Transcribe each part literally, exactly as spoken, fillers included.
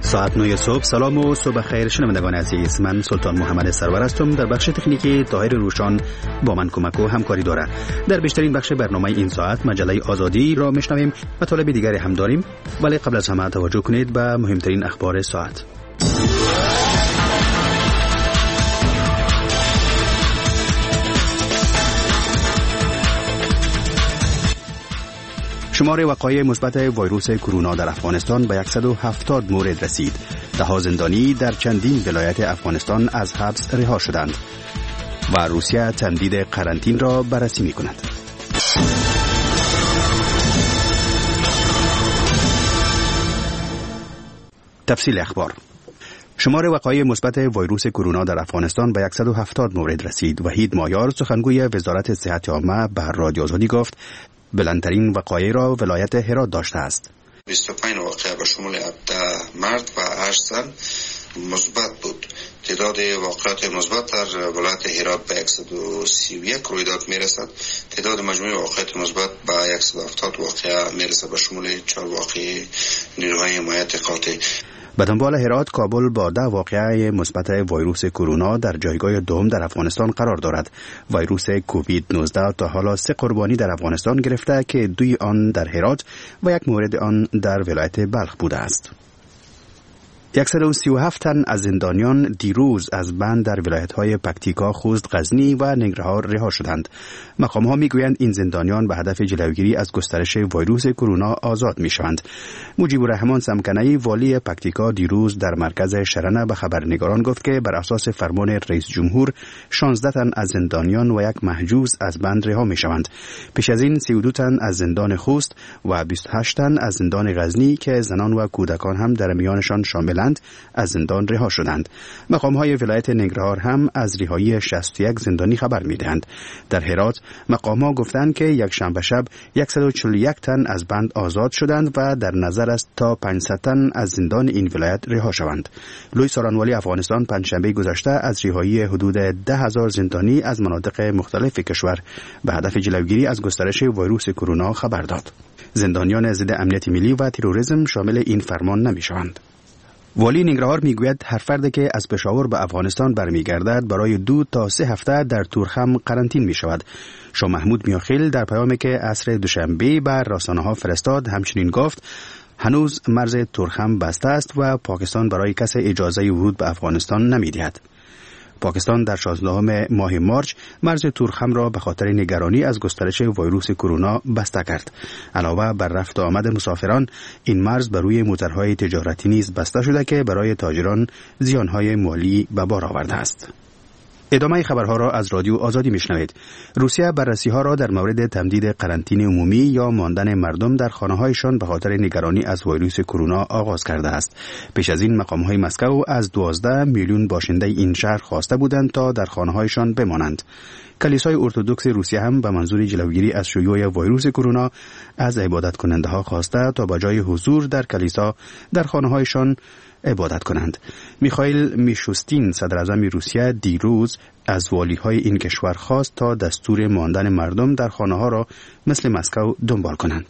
ساعت نه صبح. سلام و صبح خیر شنوندگان عزیز. من سلطان محمد سرور هستم. در بخش تکنیکی طاهر روشان با من کمک و همکاری دارد. در بیشترین بخش برنامه این ساعت مجله آزادی را میشنویم. مطالب دیگری هم داریم، ولی قبل از همه توجه کنید به مهمترین اخبار ساعت. شمار وقایع مثبت ویروس کرونا در افغانستان به صد و هفتاد مورد رسید. ده زندانی در چندین ولایت افغانستان از حبس رها شدند و روسیه تمدید قرنطینه را بررسی می کند. تفصیل اخبار. شمار وقایع مثبت ویروس کرونا در افغانستان به صد و هفتاد مورد رسید. وحید مایار سخنگوی وزارت صحت عامه به رادیو آزادی گفت بلندترین وقایع را ولایت هرات داشته است. بیست و پنج واقعه به شمول هفده مرد و هشت زن مثبت بود. تعداد واقعات مثبت در ولایت هرات به صد و سی و یک رویداد میرسد. تعداد مجموع واقعات مثبت به صد و هفتاد واقعه میرسد به شمول چهار واقعه نیروهای حمایت قاطع. به دنبال هرات، کابل با ده واقعه مثبت ویروس کرونا در جایگاه دوم در افغانستان قرار دارد. ویروس کووید نوزده تا حالا سه قربانی در افغانستان گرفته که دوی آن در هرات و یک مورد آن در ولایت بلخ بوده است. صد و سی و هفت تن از زندانیان دیروز از بند در ولایت‌های پکتیکا، خوست، غزنی و ننگرهار رها شدند. مقام‌ها می‌گویند این زندانیان به هدف جلوگیری از گسترش ویروس کرونا آزاد می‌شوند. مجیب الرحمن سمکنی، والی پکتیکا، دیروز در مرکز شرنه به خبرنگاران گفت که بر اساس فرمان رئیس جمهور شانزده تن از زندانیان و یک محجوز از بند رها می‌شوند. پیش از این سی و دو تن از زندان خوست و بیست و هشت تن از زندان غزنی که زنان و کودکان هم در میانشان شاملند از زندان رها شدند. مقام‌های ولایت ننگرهار هم از رهایی شصت و یک زندانی خبر می‌دهند. در هرات مقام‌ها گفتند که یک شنبه شب صد و چهل و یک تن از بند آزاد شدند و در نظر است تا پانصد تن از زندان این ولایت رها شوند. لوی سارانوالی افغانستان پنجشنبه گذشته از رهایی حدود ده هزار زندانی از مناطق مختلف کشور به هدف جلوگیری از گسترش ویروس کرونا خبر داد. زندانیان ضد امنیت ملی و تروریسم شامل این فرمان نمی‌شوند. والی ننگرهار میگوید هر فردی که از پشاور به افغانستان برمیگردد برای دو تا سه هفته در تورخم قرنطینه می شود. شاه محمود میاخیل در پیامی که عصر دوشنبه بر رسانه‌ها فرستاد همچنین گفت هنوز مرز تورخم بسته است و پاکستان برای کسی اجازه ورود به افغانستان نمیدهد. پاکستان در شانزدهم ماه مارچ مرز تورخم را به خاطر نگرانی از گسترش ویروس کرونا بسته کرد. علاوه بر رفت و آمد مسافران، این مرز بر روی موترهای تجارتی نیز بسته شده که برای تاجران زیانهای مالی به بار آورده است. ادامه خبرها را از رادیو آزادی میشنوید. روسیه بررسی‌ها را در مورد تمدید قرنطینه عمومی یا ماندن مردم در خانه‌هایشان به خاطر نگرانی از ویروس کرونا آغاز کرده است. پیش از این مقام‌های مسکو از دوازده میلیون باشنده این شهر خواسته بودند تا در خانه‌هایشان بمانند. کلیسای ارتدوکس روسیه هم به منظور جلوگیری از شیوع ویروس کرونا از عبادت کننده‌ها خواسته تا به جای حضور در کلیسا در خانه‌هایشان عبادت کنند. میخائیل میشوستین، صدر اعظم روسیه، دیروز از والی‌های این کشور خواست تا دستور ماندن مردم در خانه‌ها را مثل مسکو دنبال کنند.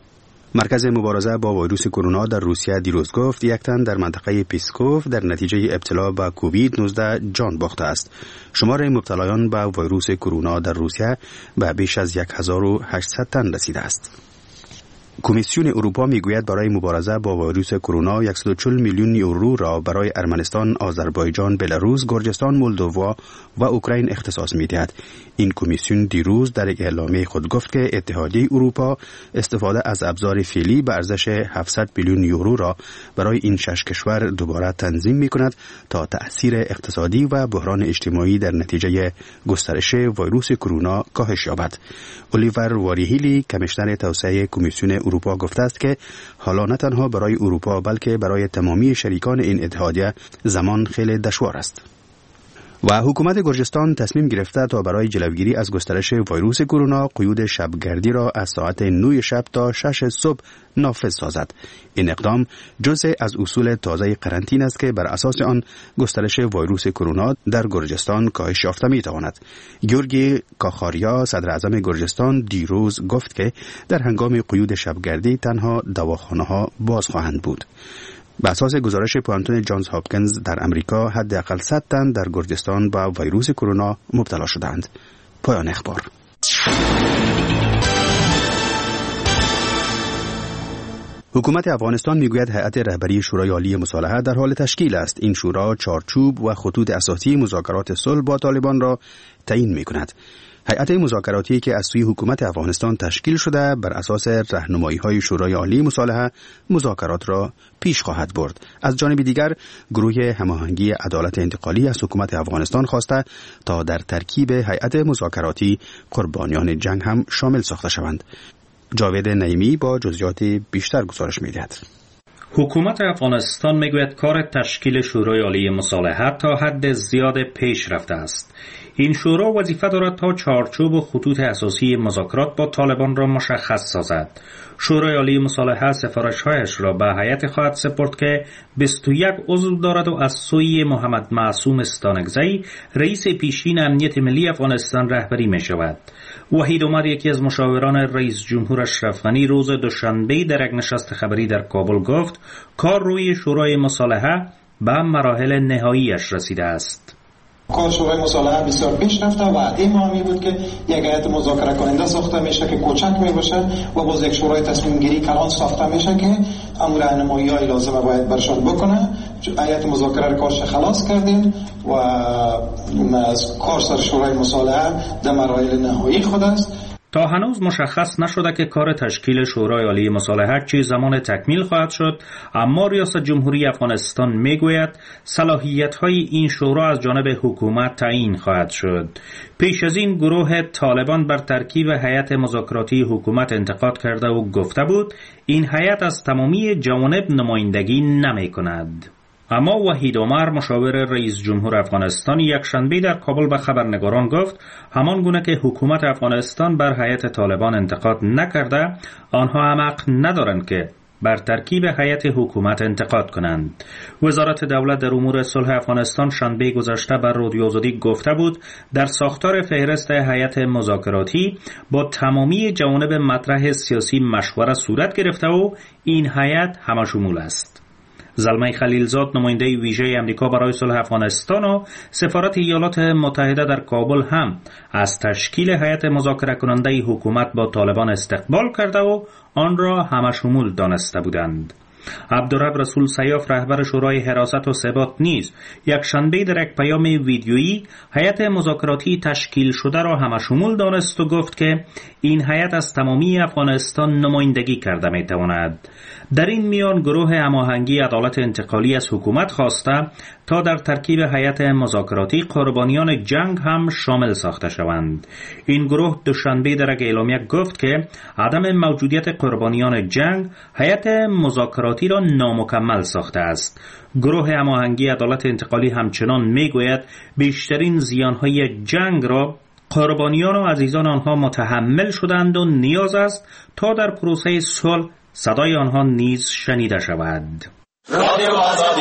مرکز مبارزه با ویروس کرونا در روسیه دیروز گفت یک تن در منطقه پیسکوف در نتیجه ابتلا به کووید نوزده جان باخته است. شمار مبتلایان به ویروس کرونا در روسیه به بیش از هزار و هشتصد تن رسیده است. کمیسیون اروپا میگوید برای مبارزه با ویروس کرونا صد و چهل میلیون یورو را برای ارمنستان، آذربایجان، بلاروس، گرجستان، مولدووا و اوکراین اختصاص می‌دهد. این کمیسیون دیروز در یک اعلامیه خود گفت که اتحادیه اروپا استفاده از ابزار فعلی به ارزش هفتصد میلیون یورو را برای این شش کشور دوباره تنظیم می‌کند تا تأثیر اقتصادی و بحران اجتماعی در نتیجه گسترش ویروس کرونا کاهش یابد. الیور واریهیلی، کمیشنر توسعه کمیسیون اروپا گفته است که حالا نه تنها برای اروپا بلکه برای تمامی شریکان این اتحادیه زمان خیلی دشوار است. و حکومت گرجستان تصمیم گرفته تا برای جلوگیری از گسترش ویروس کرونا قیود شبگردی را از ساعت نه شب تا شش صبح نافذ سازد. این اقدام جزء از اصول تازه قرنطینه است که بر اساس آن گسترش ویروس کرونا در گرجستان کاهش یافته می‌تواند. گیورگی کاخاریا، صدر اعظم گرجستان، دیروز گفت که در هنگام قیود شبگردی تنها دواخانه‌ها باز خواهند بود. به اساس گزارش پوانتون جانز هاپکینز در امریکا حداقل صد تن در گرجستان با ویروس کرونا مبتلا شدند. پایان اخبار. حکومت افغانستان میگوید هیئت رهبری شورای عالی مصالحه در حال تشکیل است. این شورا چارچوب و خطوط اساسی مذاکرات صلح با طالبان را تعیین می‌کند. هیئت مذاکراتی که از سوی حکومت افغانستان تشکیل شده بر اساس راهنمایی‌های شورای عالی مصالحه مذاکرات را پیش خواهد برد. از جانب دیگر گروه هماهنگی عدالت انتقالی از حکومت افغانستان خواسته تا در ترکیب هیئت مذاکراتی قربانیان جنگ هم شامل ساخته شوند. جاوید نعیمی با جزئیات بیشتر گزارش می‌دهد. حکومت افغانستان میگوید کار تشکیل شورای عالی مصالحه تا حد زیاد پیش رفته است. این شورا وظیفه دارد تا چارچوب و خطوط اساسی مذاکرات با طالبان را مشخص سازد. شورای عالی مصالحه سفارش‌هایش را به هیئت خواهد سپرد که بیست و یک عضو دارد و از سوی محمد معصوم استانکزی رئیس پیشین امنیت ملی افغانستان رهبری می شود. وحید عمر یکی از مشاوران رئیس جمهور اشرف غنی روز دوشنبه در یک نشست خبری در کابل گفت کار روی شورای مصالحه به مراحل نهاییش رسیده است. کار شورای مصالحه بسیار پیش رفته و وعده ما می بود که یک هیئت مذاکره کننده ساخته میشه که کوچک می باشه و باز یک شورای تصمیم گیری کلان ساخته میشه که امور راهنمایی‌های لازمه باید برشان بکنه. هیئت مذاکره رو کارش خلاص کردیم و از کار سر شورای مصالحه در مراحل نهایی خود است. تا هنوز مشخص نشده که کار تشکیل شورای عالی مصالحه چه زمان تکمیل خواهد شد، اما ریاست جمهوری افغانستان میگوید صلاحیت‌های این شورا از جانب حکومت تعیین خواهد شد. پیش از این گروه طالبان بر ترکیب هیئت مذاکراتی حکومت انتقاد کرده و گفته بود این هیئت از تمامی جوانب نمایندگی نمی‌کند. اما وحید عمر مشاور رئیس جمهور افغانستان یک شنبه در کابل به خبرنگاران گفت همان گونه که حکومت افغانستان بر هیئت طالبان انتقاد نکرده، آنها هم حق ندارند که بر ترکیب هیئت حکومت انتقاد کنند. وزارت دولت در امور صلح افغانستان شنبه گذشته بر رادیو آزادی گفته بود در ساختار فهرست هیئت مذاکراتی با تمامی جوانب مطرح سیاسی مشوره صورت گرفته و این هیئت همشمول است. زلمه خلیلزاد نماینده ویژه امریکا برای صلح افغانستان و سفارت ایالات متحده در کابل هم از تشکیل هیئت مذاکره کننده حکومت با طالبان استقبال کرده و آن را همشمول دانسته بودند. عبدالرب رسول سیاف رهبر شورای حراست و ثبات نیز یک شنبه در یک پیام ویدیویی هیئت مذاکراتی تشکیل شده را همشمول دانست و گفت که این هیئت از تمامی افغانستان نمایندگی کرده می تواند. در این میان گروه هماهنگی عدالت انتقالی از حکومت خواسته تا در ترکیب هیئت مذاکراتی قربانیان جنگ هم شامل ساخته شوند. این گروه دوشنبه در یک اعلامیه گفت که عدم موجودیت قربانیان جنگ هیئت مذاکراتی را نامکمل ساخته است. گروه هماهنگی عدالت انتقالی همچنان میگوید بیشترین زیانهای جنگ را قربانیان و عزیزان آنها متحمل شدند و نیاز است تا در پروسه صلح صدای آنها نیز شنیده شود. رادیو آزادی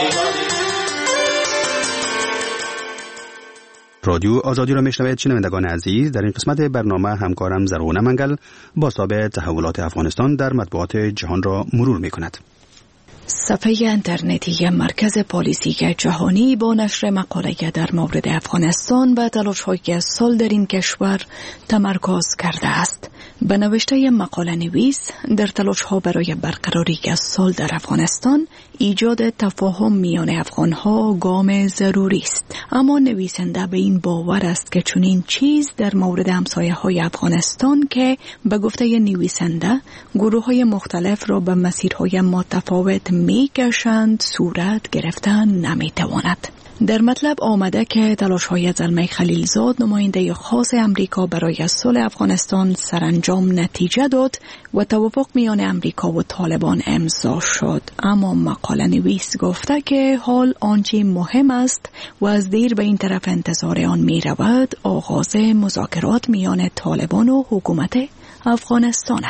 رادیو آزادی را میشنوید. شنوندگان عزیز، در این قسمت برنامه همکارم زرغونه منگل با تابع تحولات افغانستان در مطبوعات جهان را مرور میکند. صفحه اینترنتی مرکز پالیسی جهانی با نشر مقاله در مورد افغانستان و تلاش‌های صلح در این کشور تمرکز کرده است. به نوشته مقاله نویس، در تلاش‌ها برای برقراری صلح در افغانستان ایجاد تفاهم میان افغان‌ها گام ضروری است، اما نویسنده به این باور است که چنین چیز در مورد همسایه‌های افغانستان که به گفته نویسنده گروه‌های مختلف را به مسیرهای متفاوت می‌کشند صورت گرفتن نمی‌تواند. در مطلب آمده که تلاش‌های زلمه خلیلزاد نماینده خاص امریکا برای صلح افغانستان سرانجام نتیجه داد و توافق میان امریکا و طالبان امضا شد، اما مقاله نویس گفته که حال آنچه مهم است و از دیر به این طرف انتظار آن می رود آغاز مذاکرات میان طالبان و حکومت افغانستان است.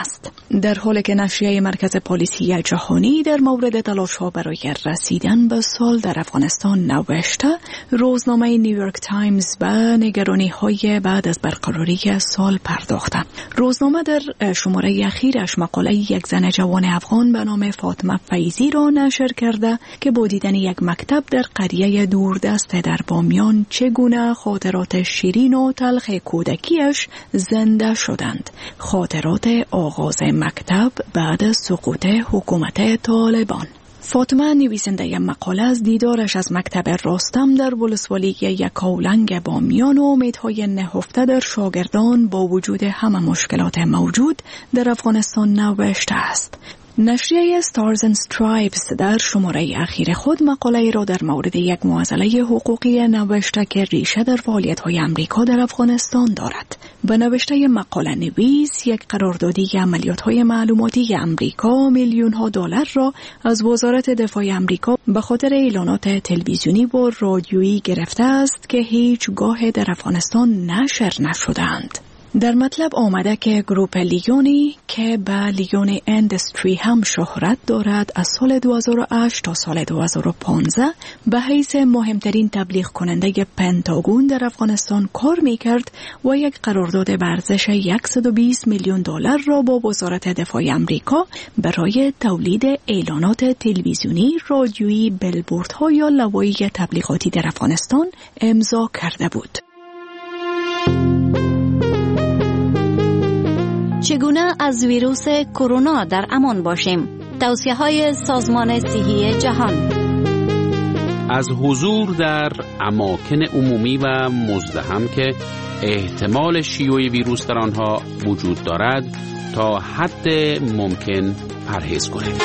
در حالی که نشریه مرکز پلیسی جهانی در مورد تلاش‌ها برای رسیدن به صلح در افغانستان نوشته، روزنامه نیویورک تایمز به نگرانی‌های بعد از برقراری صلح پرداخته. روزنامه در شماره اخیرش مقاله یک زن جوان افغان به نام فاطمه فیضی را نشر کرده که با دیدن یک مکتب در قریه دوردست در بامیان چگونه خاطرات شیرین و تلخ کودکیش زنده شدند. خاطرات آغاز مکتب بعد از سقوط حکومت طالبان. فاطمه نویسنده مقاله از دیدارش از مکتب رستم در ولسوالی یکاولنگ بامیان و امیدهای نهفته در شاگردان با وجود همه مشکلات موجود در افغانستان نوشته است. نشریه Stars and Stripes در شماره اخیر خود مقاله را در مورد یک معضله حقوقی نوشته که ریشه در فعالیت‌های امریکا در افغانستان دارد. به نوشته مقاله نویس، یک قراردادی عملیات‌های معلوماتی امریکا میلیون‌ها دلار را از وزارت دفاع امریکا به خاطر اعلانات تلویزیونی و رادیویی گرفته است که هیچگاه در افغانستان نشر نشدند. در مطلب آمده که گروپ لیونی که به لیون اندستری هم شهرت دارد از سال دو هزار و هشت تا سال دو هزار و پانزده به حیث مهمترین تبلیغ کننده پنتاگون در افغانستان کار میکرد و یک قرارداد ارزش صد و بیست میلیون دلار را با وزارت دفاع امریکا برای تولید اعلانات تلویزیونی، رادیویی، بیلبوردها یا لوایح تبلیغاتی در افغانستان امضا کرده بود. چگونه از ویروس کرونا در امان باشیم؟ توصیه‌های سازمان صحی جهان. از حضور در اماکن عمومی و مزدحم که احتمال شیوع ویروس در آنها وجود دارد تا حد ممکن پرهیز کنید.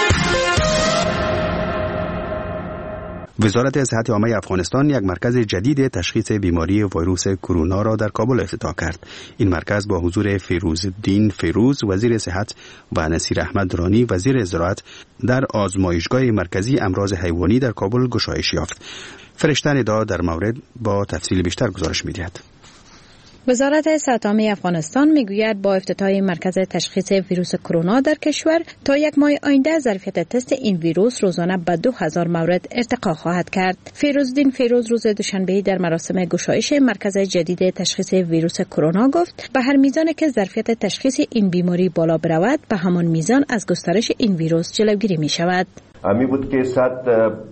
وزارت صحت عامه افغانستان یک مرکز جدید تشخیص بیماری ویروس کرونا را در کابل افتتاح کرد. این مرکز با حضور فیروزالدین فیروز وزیر صحت و نصیر احمد رانی وزیر زراعت در آزمایشگاه مرکزی امراض حیوانی در کابل گشایش یافت. فرشته ندا در مورد با تفصیل بیشتر گزارش می‌دهد. وزارت صحت عامه افغانستان میگوید با افتتاح مرکز تشخیص ویروس کرونا در کشور تا یک ماه آینده ظرفیت تست این ویروس روزانه به دو هزار مورد ارتقا خواهد کرد. فیروزالدین فیروز روز دوشنبه در مراسم گشایش مرکز جدید تشخیص ویروس کرونا گفت به هر میزان که ظرفیت تشخیص این بیماری بالا برود به همان میزان از گسترش این ویروس جلوگیری می شود. امی بود که صد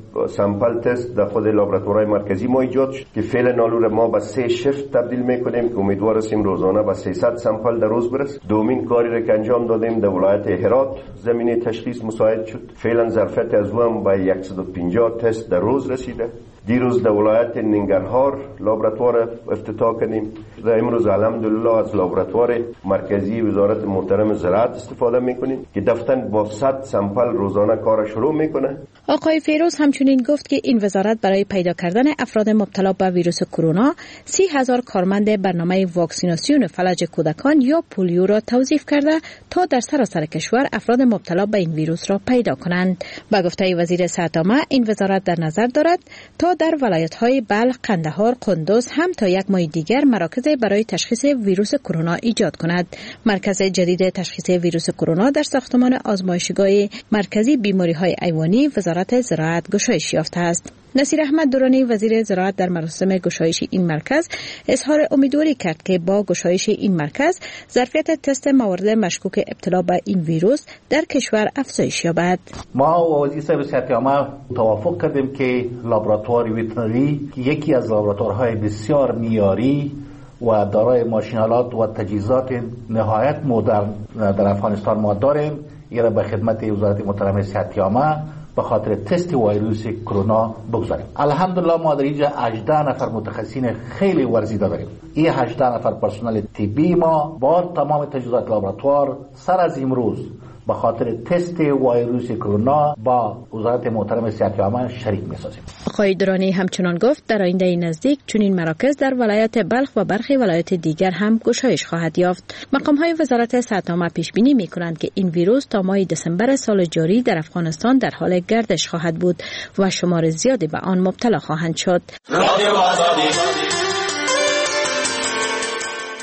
سامپل تست در خود لابراتوارهای مرکزی ما ایجاد شد که فعلا نالور ما به سه شفت تبدیل میکنیم که امیدوار هستیم روزانه به سیصد سامپل در روز برسیم. دومین کاری را که انجام دادیم در ولایت هرات زمینه تشخیص مساعد شد. فعلا ظرفیت از او هم به صد و پنجاه تست در روز رسیده. دیروز در ولایت ننگرهار لابراتوار افتتاح کردیم. در امروز الحمدلله از لابراتوار مرکزی وزارت محترم زراعت استفاده میکنیم که دفتن با صد سامپل روزانه کار شروع میکنه. آقای فیروز همچنین گفت که این وزارت برای پیدا کردن افراد مبتلا به ویروس کرونا سی هزار کارمند برنامه واکسیناسیون فلج کودکان یا پولیو را توظیف کرده تا در سراسر کشور افراد مبتلا به این ویروس را پیدا کنند. با گفته وزیر صحت عامه این وزارت در نظر دارد تا در ولایت‌های بلخ، قندهار، قندوز هم تا یک ماه دیگر مراکز برای تشخیص ویروس کرونا ایجاد کند. مرکز جدید تشخیص ویروس کرونا در ساختمان آزمایشگاه مرکزی بیماری‌های حیوانی وزارت زراعت گشایش یافته است. نصیر احمد درانی وزیر زراعت در مراسم گشایش این مرکز اظهار امیدواری کرد که با گشایش این مرکز ظرفیت تست موارد مشکوک ابتلا به این ویروس در کشور افزایش یابد. ما و وزیر صحت عامه توافق کردیم که لابراتوار ویترینری که یکی از لابراتوارهای بسیار معیاری و دارای ماشینالات و تجهیزات نهایت مدرن در افغانستان ما داریم، این را به خدمت وزارت محترم صحت عامه به خاطر تست ویروس کرونا بگذاریم. الحمدلله ما در اینجا هجده نفر متخصصین خیلی ورزیده داریم. این هجده نفر پرسنل طبی ما با تمام تجهیزات لابراتوار سر از امروز به خاطر تست ویروس کرونا با وزارت محترم صحت عامه شریک می‌سازیم. آقای درانی همچنان گفت در آینده نزدیک چنین مراکز در ولایت بلخ و برخی ولایت دیگر هم گشایش خواهد یافت. مقام‌های وزارت صحت عامه پیش بینی می‌کنند که این ویروس تا ماه دسامبر سال جاری در افغانستان در حال گردش خواهد بود و شمار زیادی به آن مبتلا خواهند شد.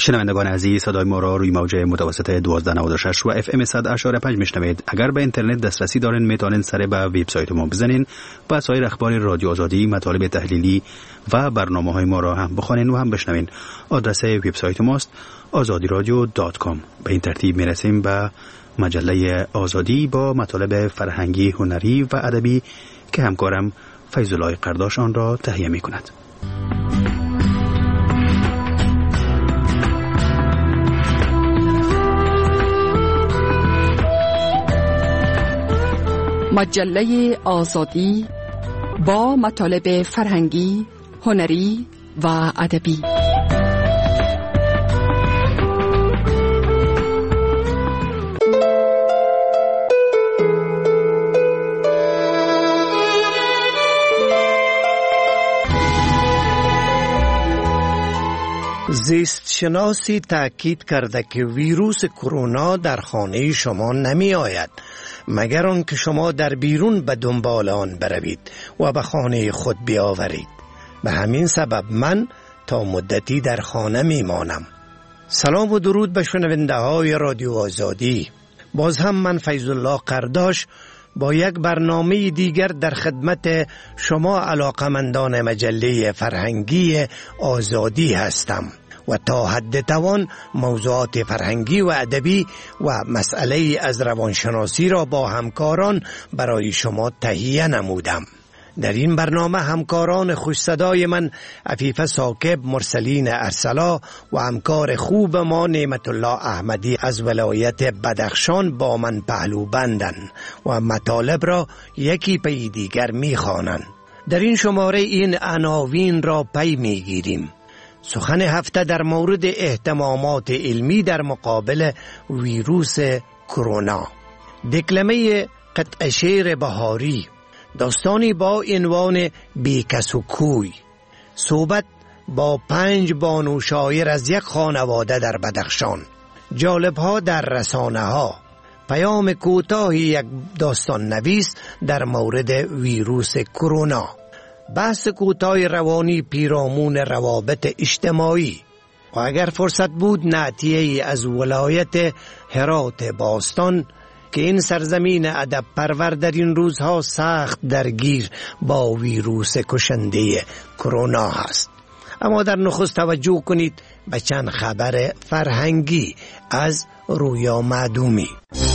شنوندگان عزیز، صدای ما را روی موج متوسط دوازده نود و شش و اف ام صد اشاره پنج میشنوید. اگر به اینترنت دسترسی دارین میتونین سر به وبسایت ما بزنین و سایر اخبار رادیو آزادی، مطالب تحلیلی و برنامه‌های ما را هم بخونین و هم بشنوین. آدرس وبسایت ماست آزادی رادیو دات کام. به این ترتیب میرسیم به مجله آزادی با مطالب فرهنگی، هنری و ادبی که همکارم فیض الله قرداش آن را تهیه میکند. مجله آزادی با مطالب فرهنگی، هنری و ادبی. زیست شناسی تأکید کرده که ویروس کرونا در خانه شما نمی آید مگر آنکه شما در بیرون به دنبال آن بروید و به خانه خود بیاورید. به همین سبب من تا مدتی در خانه می مانم. سلام و درود به شنونده های رادیو آزادی. باز هم من فیض الله قرداش با یک برنامه دیگر در خدمت شما علاقمندان مجله فرهنگی آزادی هستم و تا حد توان موضوعات فرهنگی و ادبی و مسئله از روانشناسی را با همکاران برای شما تهیه نمودم. در این برنامه همکاران خوش صدای من عفیفه ثاقب، مرسلین ارسلا و همکار خوب ما نعمت الله احمدی از ولایت بدخشان با من پهلو بندن و مطالب را یکی پی دیگر می خوانند. در این شماره این عناوین را پی می گیریم. سخن هفته در مورد اهتمامات علمی در مقابل ویروس کرونا، دکلمه قطع شعر بهاری، داستانی با عنوان بیکس و کوی، صحبت با پنج بانو شاعر از یک خانواده در بدخشان، جالبها در رسانه ها، پیام کوتاهی یک داستان نویس در مورد ویروس کرونا، بحث کوتاه روانی پیرامون روابط اجتماعی و اگر فرصت بود نعتیه‌ای از ولایت هرات باستان که این سرزمین ادب پرور در این روزها سخت درگیر با ویروس کشنده کرونا هست. اما در نخست توجه کنید به چند خبر فرهنگی از رویا معدومی.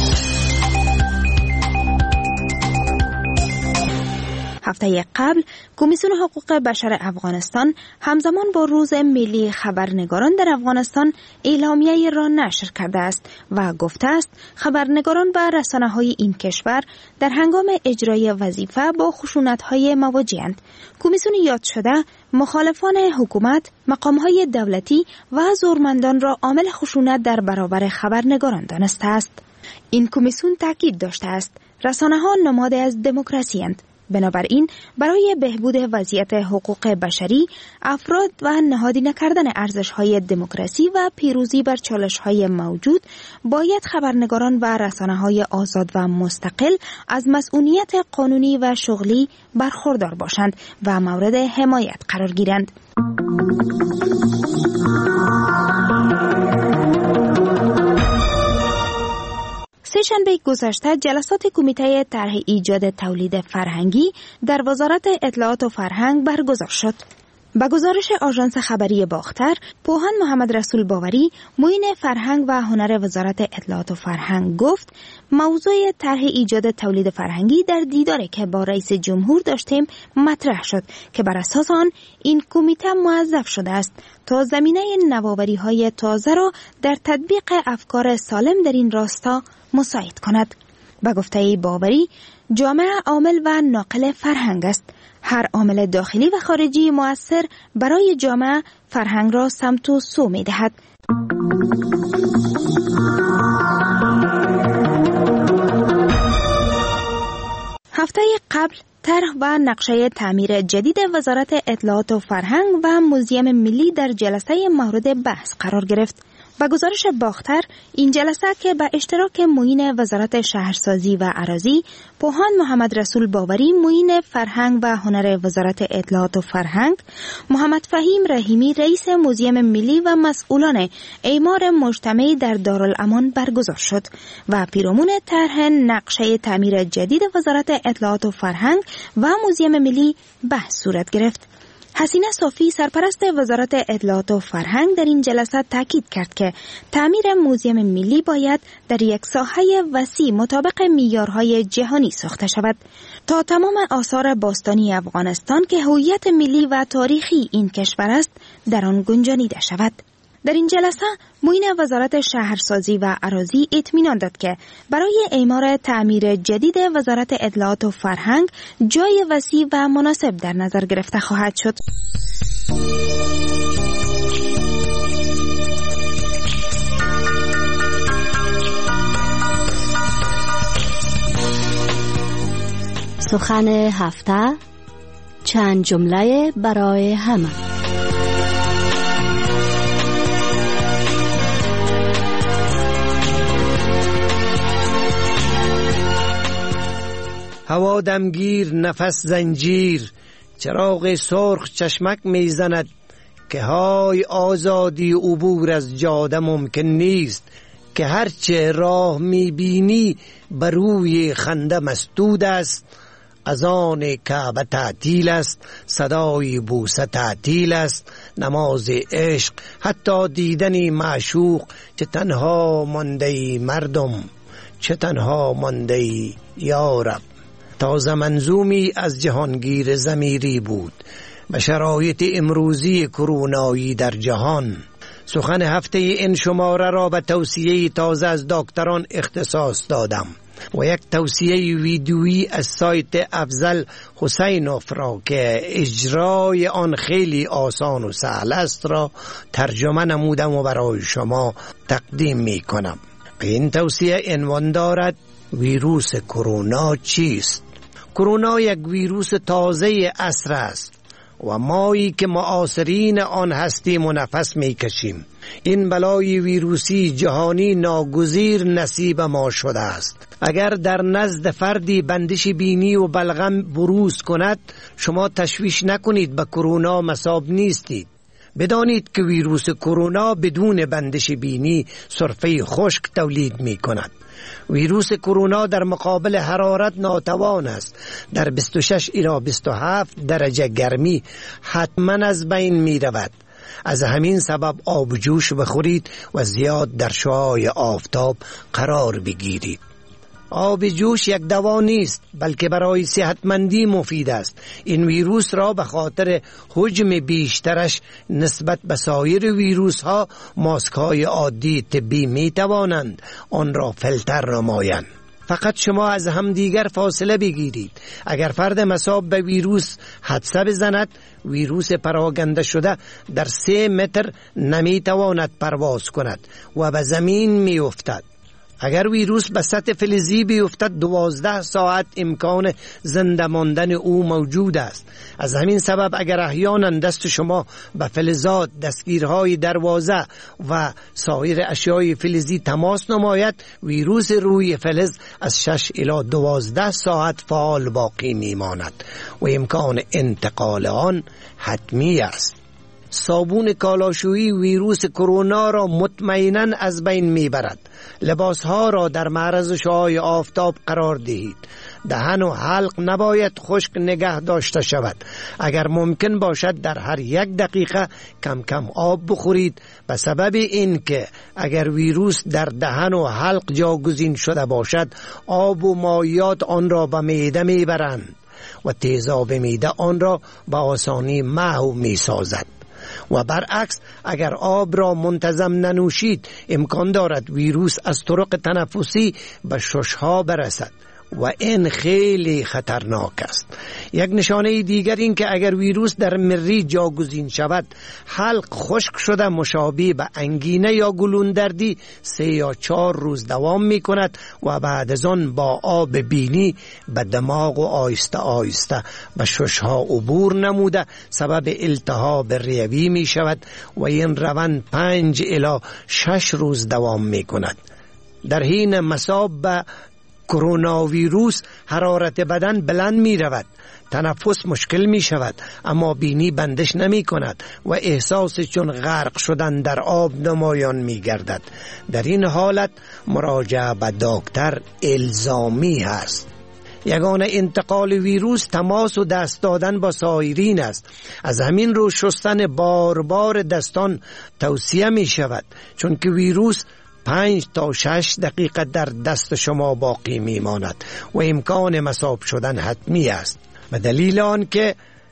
هفته قبل کمیسیون حقوق بشر افغانستان همزمان با روز ملی خبرنگاران در افغانستان اعلامیه را نشر کرده است و گفته است خبرنگاران و رسانه‌های این کشور در هنگام اجرای وظیفه با خشونت‌های مواجه‌اند. کمیسیون یاد شده مخالفان حکومت، مقام‌های دولتی و زورمندان را عامل خشونت در برابر خبرنگاران دانسته است. این کمیسیون تاکید داشته است رسانه‌ها نماد از دموکراسی اند. بنابراین برای بهبود وضعیت حقوق بشری، افراد و نهادی نکردن ارزش‌های دموکراسی و پیروزی بر چالش‌های موجود، باید خبرنگاران و رسانه‌های آزاد و مستقل از مسئولیت قانونی و شغلی برخوردار باشند و مورد حمایت قرار گیرند. سه شنبه گذشته جلسات کمیته طرح ایجاد تولید فرهنگی در وزارت اطلاعات و فرهنگ برگزار شد. با گزارش آژانس خبری باختر، پوهان محمد رسول باوری، معین فرهنگ و هنر وزارت اطلاعات و فرهنگ گفت موضوع طرح ایجاد تولید فرهنگی در دیداری که با رئیس جمهور داشتیم مطرح شد که بر اساس آن این کمیته موظف شده است تا زمینه نوآوری‌های تازه را در تطبیق افکار سالم در این راستا مساعد کند. به گفته باوری، جامعه عامل و ناقل فرهنگ است. هر عامل داخلی و خارجی مؤثر برای جامعه فرهنگ را سمت و سو می دهد. هفته قبل طرح و نقشه تعمیر جدید وزارت اطلاعات و فرهنگ و موزیم ملی در جلسه مورد بحث قرار گرفت. با گزارش باختر، این جلسه که به اشتراک معین وزارت شهرسازی و اراضی، پوهان محمد رسول باوری معین فرهنگ و هنر وزارت اطلاعات و فرهنگ، محمد فهیم رحیمی رئیس موزیم ملی و مسئولان اعمار مجتمعی در دارالامان برگزار شد و پیرامون طرح نقشه تعمیر جدید وزارت اطلاعات و فرهنگ و موزیم ملی بحث صورت گرفت. حسینه صافی سرپرست وزارت اطلاعات و فرهنگ در این جلسه تاکید کرد که تعمیر موزیم ملی باید در یک ساحه وسیع مطابق معیارهای جهانی ساخته شود تا تمام آثار باستانی افغانستان که هویت ملی و تاریخی این کشور است در آن گنجانیده شود. در این جلسه معین وزارت شهرسازی و اراضی اطمینان داد که برای اعمار تعمیر جدید وزارت اطلاعات و فرهنگ جای وسیع و مناسب در نظر گرفته خواهد شد. سخن هفته، چند جمله برای همه. هوا دمگیر، نفس زنجیر، چراغ سرخ چشمک میزند که های آزادی عبور از جاده ممکن نیست، که هرچه راه میبینی بر روی خنده مسدود است. از آن کعبه تعطیل است، صدای بوسه تعطیل است، نماز عشق، حتی دیدن معشوق. چه تنها مانده ای مردم، چه تنها مانده ای یارب. تازه منظومی از جهانگیر ضمیری بود به شرایط امروزی کرونایی در جهان. سخن هفته این شماره را به توصیه تازه از دکتران اختصاص دادم و یک توصیه ویدیویی از سایت افضل حسینوف را که اجرای آن خیلی آسان و سهل است را ترجمه نمودم و برای شما تقدیم می کنم. این توصیه عنوان دارد: ویروس کرونا چیست؟ کرونا یک ویروس تازه عصر است و مایی که معاصرین آن هستیم و نفس می کشیم. این بلای ویروسی جهانی ناگزیر نصیب ما شده است. اگر در نزد فردی بندش بینی و بلغم بروز کند، شما تشویش نکنید، به کرونا مصاب نیستید. بدانید که ویروس کرونا بدون بندش بینی سرفه خشک تولید می کند. ویروس کرونا در مقابل حرارت ناتوان است. در بیست و شش الی بیست و هفت درجه گرمی حتما از بین می رود. از همین سبب آب جوش بخورید و زیاد در شعاع آفتاب قرار بگیرید. آب جوش یک دوا نیست، بلکه برای صحتمندی مفید است. این ویروس را به خاطر حجم بیشترش نسبت به سایر ویروس ها ماسک های عادی طبی می توانند آن را فیلتر نمایند. فقط شما از همدیگر فاصله بگیرید. اگر فرد مصاب به ویروس حدسه بزند، ویروس پراگنده شده در سه متر نمی تواند پرواز کند و به زمین می افتد. اگر ویروس به سطح فلزی بیفتد، دوازده ساعت امکان زنده ماندن او موجود است. از همین سبب اگر احیانا دست شما به فلزات، دستگیرهای دروازه و سایر اشیای فلزی تماس نماید، ویروس روی فلز از شش الی دوازده ساعت فعال باقی میماند و امکان انتقال آن حتمی است. صابون کالاشویی ویروس کرونا را مطمئناً از بین میبرد. لباسها را در معرض شعاع آفتاب قرار دهید. دهن و حلق نباید خشک نگه داشته شود. اگر ممکن باشد در هر یک دقیقه کم کم آب بخورید، به سبب این که اگر ویروس در دهن و حلق جاگزین شده باشد، آب و مایعات آن را به معده میبرند و تیزاب معده آن را به آسانی محو میسازد. و برعکس اگر آب را منتظم ننوشید، امکان دارد ویروس از طرق تنفسی به ششها برسد و این خیلی خطرناک است. یک نشانه دیگر این که اگر ویروس در مری جاگزین شود، حلق خشک شده مشابه به انگینه یا گلوندردی سه یا چهار روز دوام می کند و بعد از آن با آب بینی به دماغ و آیسته آیسته به ششها عبور نموده سبب التهاب ریوی می شود و این روند پنج الی شش روز دوام می کند. در حین مصاب به کرونا ویروس حرارت بدن بلند می رود، تنفس مشکل می شود، اما بینی بندش نمی کند و احساس چون غرق شدن در آب نمایان می گردد. در این حالت مراجعه به دکتر الزامی است. یگانه انتقال ویروس تماس و دست دادن با سایرین است. از همین رو شستن بار بار دستان توصیه می شود، چون که ویروس پنج تا شش دقیقه در دست شما باقی می ماند و امکان مصاب شدن حتمی است. به دلیل آن که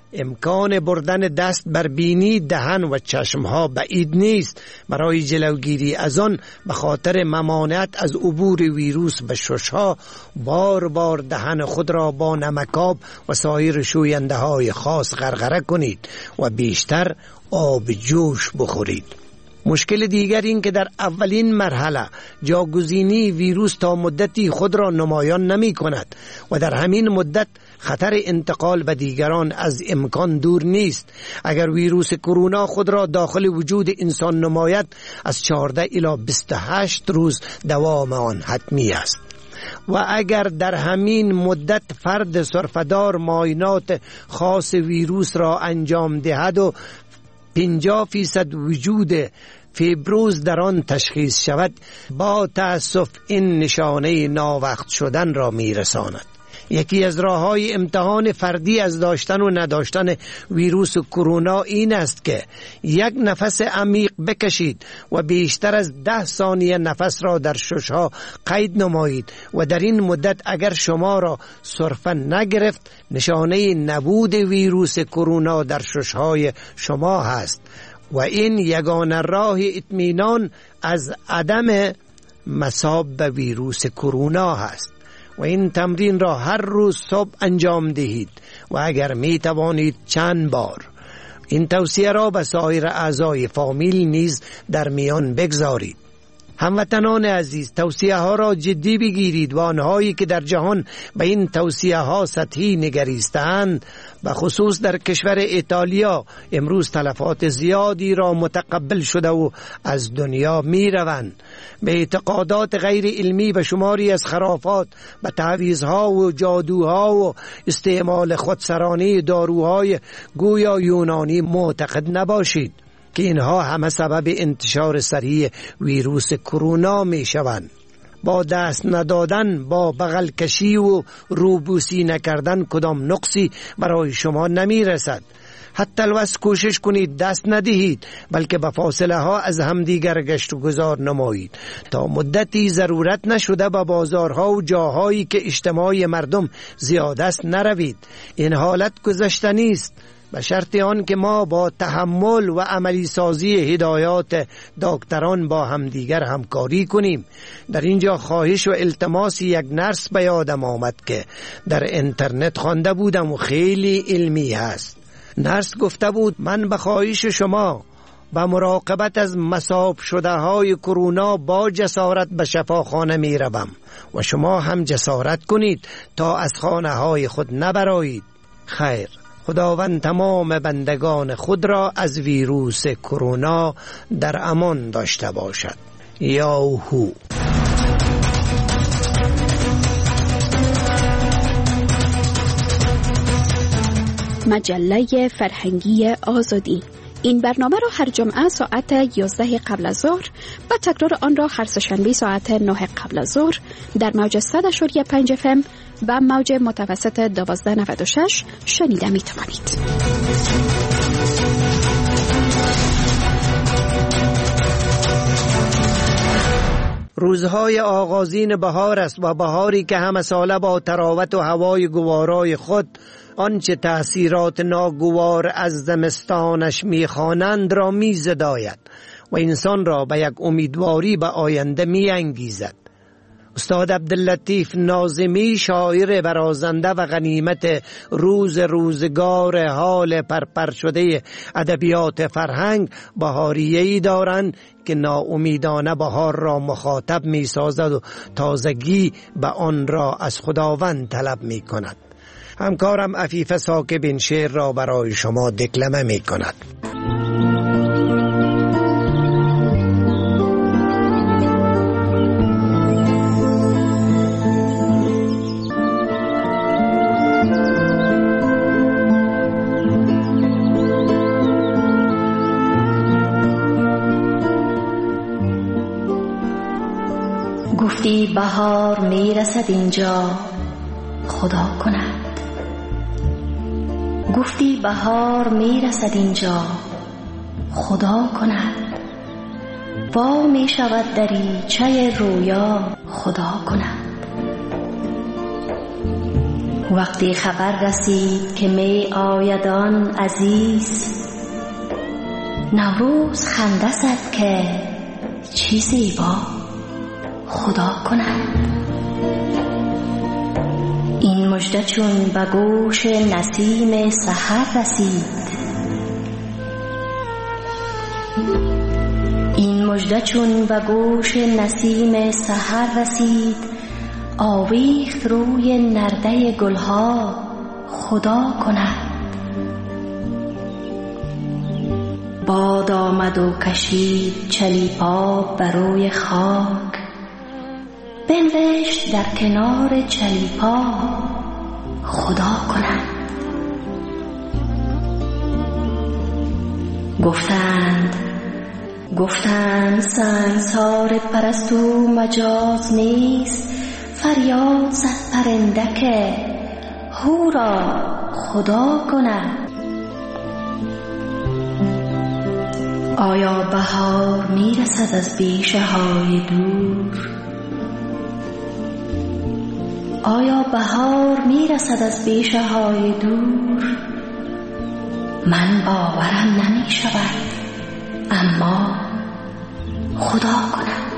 امکان بردن دست بر بینی، دهن و چشمها بعید نیست. برای جلوگیری از آن به خاطر ممانعت از عبور ویروس به ششها بار بار دهن خود را با نمکاب و سایر شوینده های خاص غرغره کنید و بیشتر آب جوش بخورید. مشکل دیگر این که در اولین مرحله جاگزینی ویروس تا مدتی خود را نمایان نمی کند و در همین مدت خطر انتقال به دیگران از امکان دور نیست. اگر ویروس کرونا خود را داخل وجود انسان نماید، از چهارده الی بیست و هشت روز دوام آن حتمی است و اگر در همین مدت فرد سرفه‌دار معاینات خاص ویروس را انجام دهد و پنجاه فیصد وجود فیبروز در آن تشخیص شود، با تأسف این نشانه ناوقت شدن را میرساند. یکی از راه‌های امتحان فردی از داشتن و نداشتن ویروس کرونا این است که یک نفس عمیق بکشید و بیشتر از ده ثانیه نفس را در ششها قید نمایید و در این مدت اگر شما را سرفه نگرفت، نشانه نبود ویروس کرونا در ششهای شما هست و این یگانه راه اطمینان از عدم مصاب به ویروس کرونا هست. و این تمرین را هر روز صبح انجام دهید و اگر می توانید چند بار. این توصیه را به سایر اعضای فامیل نیز در میان بگذارید. هموطنان عزیز، توصیه ها را جدی بگیرید و آنهایی که در جهان به این توصیه ها سطحی نگریستند، به خصوص در کشور ایتالیا امروز تلفات زیادی را متقبل شده و از دنیا می روند. به اعتقادات غیر علمی به شماری از خرافات، به تعویضها و جادوها و استعمال خودسرانه داروهای گویا یونانی معتقد نباشید که اینها همه سبب انتشار سریع ویروس کرونا می شوند. با دست ندادن، با بغل کشی و روبوسی نکردن کدام نقصی برای شما نمی رسد. حتی الوس کوشش کنید دست ندهید، بلکه به فاصله ها از همدیگر گشت و گذار نمایید تا مدتی ضرورت نشده به بازارها و جاهایی که اجتماع مردم زیاد است نروید. این حالت گذشتنی است، به شرط آن که ما با تحمل و عملی سازی هدایات دکتران با همدیگر همکاری کنیم. در اینجا خواهش و التماس یک نرس به یادم آمد که در اینترنت خوانده بودم و خیلی علمی هست. نرس گفته بود من به خواهش شما با مراقبت از مصاب شده های کرونا با جسارت به شفاخانه می روم و شما هم جسارت کنید تا از خانه های خود نبرایید. خیر، خداوند تمام بندگان خود را از ویروس کرونا در امان داشته باشد. یاهو. مجله فرهنگی آزادی. این برنامه را هر جمعه ساعت یازده قبل از ظهر و تکرار آن را هر سه‌شنبه ساعت نه قبل از ظهر در موج صد و پنج اف ام و موج متوسط دوازده نود و شش شنیده می توانید. روزهای آغازین بهار است و بهاری که همه ساله با تراوت و هوای گوارای خود آنچه تأثیرات ناگوار از زمستانش می‌خوانند را می‌زداید و انسان را به یک امیدواری به آینده می‌انگیزد. استاد عبداللطیف ناظمی شاعر برازنده و غنیمت روز روزگار حال پرپر شده ادبیات فرهنگ بهاریه‌ای دارند که ناامیدانه بهار را مخاطب می سازد و تازگی به آن را از خداوند طلب می کند. همکارم عفیفه ساکب این شعر را برای شما دکلمه می کند. گفتی بهار میرسد اینجا خدا کند، گفتی بهار میرسد اینجا خدا کند، وا می شود دریچه رویا خدا کند. وقتی خبر رسید که می آیدان عزیز، نوروز خنده زد که چی زیبا خدا کند. این مژده چون به گوش نسیم سحر رسید، این مژده چون به گوش نسیم سحر رسید، آویخت روی نرده گلها خدا کند. باد آمد و کشید چلیپا بر روی خاک، بنوشت در کنار چلیپا خدا کند. گفتند گفتند سنگسار پرستو مجاز نیست، فریاد زد پرنده که هورا خدا کند. آیا بهار میرسد از بیشه های دور؟ آیا بهار میرسد از بیشه های دور؟ من باورم نمی شود، اما خدا کند.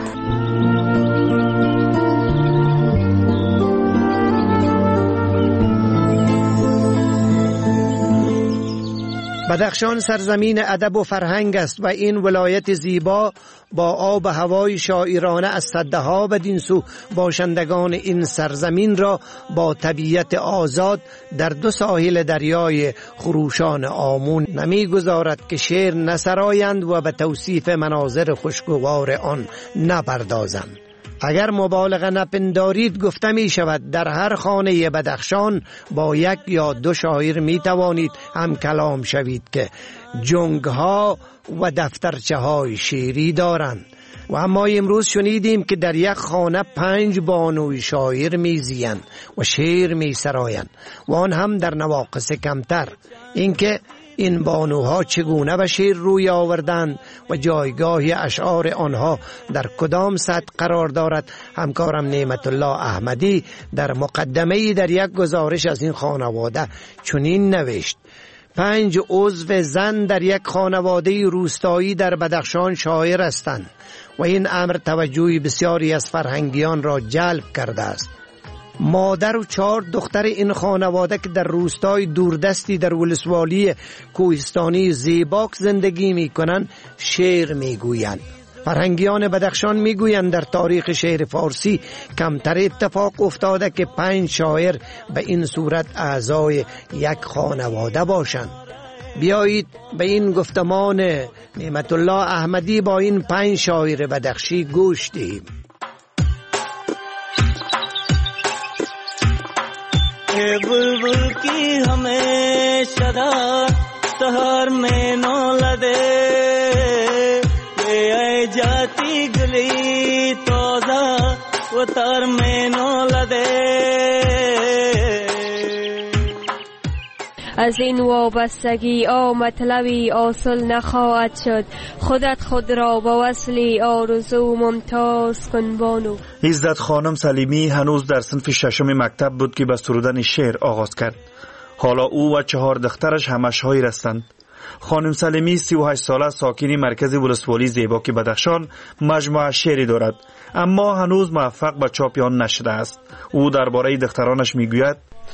بدخشان سرزمین ادب و فرهنگ است و این ولایت زیبا با آب و هوای شاعرانه از صدها بدین سو باشندگان این سرزمین را با طبیعت آزاد در دو ساحل دریای خروشان آمون نمیگذارد که شعر نسرایند و به توصیف مناظر خوشگوار آن نپردازند. اگر مبالغه نپندارید گفته می شود در هر خانه بدخشان با یک یا دو شاعر می توانید هم کلام شوید که جنگ ها و دفترچه های شعری دارند. و اما امروز شنیدیم که در یک خانه پنج بانوی شاعر می زیند و شعر می سرایند و آن هم در نواقص کمتر. اینکه این بانوها چگونه به شعر روی آوردند و جایگاه اشعار آنها در کدام سطح قرار دارد، همکارم نعمت الله احمدی در مقدمه‌ای در یک گزارش از این خانواده چنین نوشت: پنج عضو زن در یک خانواده روستایی در بدخشان شاعر هستند و این امر توجه بسیاری از فرهنگیان را جلب کرده است. مادر و چهار دختر این خانواده که در روستای دوردستی در ولسوالی کوهستانی زیباک زندگی می کنند شعر می گویند. فرهنگیان بدخشان می گویند در تاریخ شعر فارسی کمتر اتفاق افتاده که پنج شاعر به این صورت اعضای یک خانواده باشند. بیایید به این گفتمان نعمت الله احمدی با این پنج شاعر بدخشی گوش دهیم. बुलबुल की हमेशा सहर में नौ लदे ये आए जाती गली तोजा वो तार में नौ लदे. از این وابستگی آ مطلبی آصل نخواهد شد، خودت خود را با وصلی آرزو ممتاز کن بانو. عزت خانم سلیمی هنوز در صنف ششم مکتب بود که به سرودن شعر آغاز کرد. حالا او و چهار دخترش همه شاعر هستند. خانم سلیمی سی و هشت ساله ساکنی مرکز ولسوالی زیباک بدخشان مجموعه شعری دارد، اما هنوز موفق به چاپ آن نشده است. او درباره دخترانش میگوید: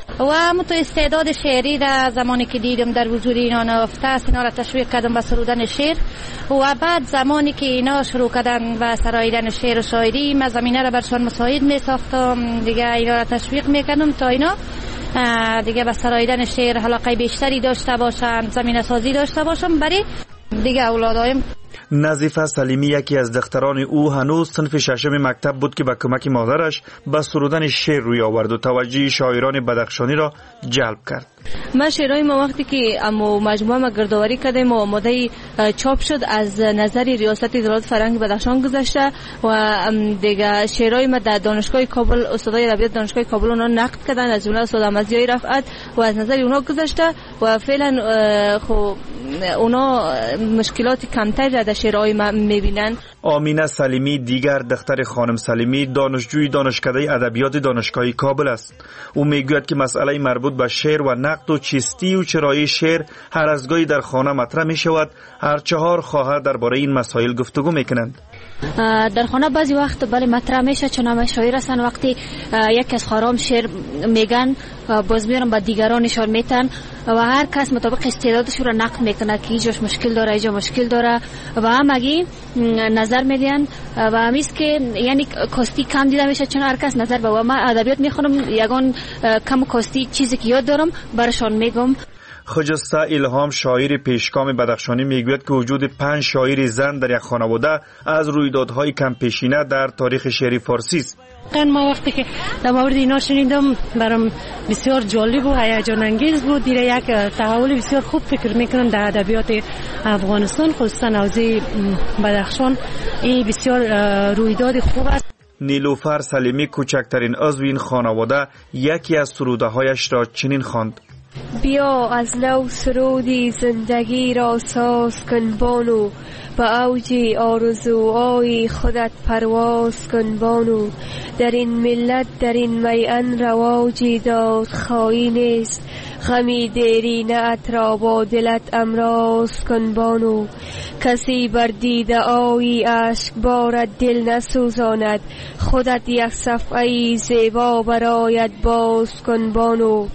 و من تو استعداد شعری را زمانی که دیدم در حضور اینا نهفته است، اینا را تشویق کردم به سرودن شعر و بعد زمانی که اینا شروع کردن به سراییدن شعر و شاعری، من زمینه را برشان مساعد می ساختم دیگه، اینا را تشویق میکردم تا اینا دیگه به سراییدن شعر علاقه بیشتری داشته باشن، زمینه سازی داشته باشم برای دیگه اولادایم. نظیفه سلیمی یکی از دختران او هنوز صنف ششم مکتب بود که با کمک مادرش به سرودن شعر روی آورد و توجه شاعران بدخشانی را جلب کرد. ما شعرهای ما وقتی که اما مجموعه ما گردآوری کردیم و آماده چاپ شد، از نظر ریاست ادارات فرهنگ بدخشان گذشته و دیگه شعرهای ما در دانشگاه کابل استادای ادبیات دانشگاه کابل اونا نقد کردن، از جمله استاد احمدضیای رفعت، و از نظر اونا گذشته و فعلا خب اونا مشکلات کمتری را در شعرهای ما میبینن. آمینه سلیمی دیگر دختر خانم سلیمی دانشجوی دانشکده ادبیات دانشگاه کابل است. او میگوید که مسئله مربوط به شعر و نقد و چیستی و چرایی شعر هر از گاهی در خانه مطرح می شود. هر چهار خواهر درباره این مسائل گفتگو میکنند. در خانه بعضی وقت بله مطرح میشه، چون شاعر هستن وقتی یک از خارام شعر میگن باز میرن با دیگرانشان میتن و هر کس مطابق استعدادش رو نقد میکنه که اینجاش مشکل داره اینجا مشکل داره و همگی نظر میدن و همیست که یعنی کاستی کم دیده میشه، چون هر کس نظر به و من ادبیات میخونم یگان کم کاستی چیزی که یاد دارم برشان میگم. خجسته الهام شاعر پیشگام بدخشانی میگوید که وجود پنج شاعر زن در یک خانواده از رویدادهای کم پیشینه در تاریخ شعر فارسی است. ما وقتی که در مورد اینا شنیدم برام بسیار جالب و هیجان انگیز بود. دیره یک تحول بسیار خوب فکر میکنم در ادبیات افغانستان، خصوصا حوزه بدخشان این بسیار رویداد خوب است. نیلوفر سلیمی کوچکترین عضو این خانواده یکی از سروده هایش را چنین خواند: بیا از نو سرودی زندگی را ساز کن بانو، به اوج آرزوهای خودت پرواز کن بانو. در این ملت در این میان رواجی داد خواهی نیست، غمی دیرینه ات را با دلت امراض کن بانو. کسی بر دیده آیی اشک بارد دل نسوزاند، خودت یک صفحه زیبا برایت باز کن بانو.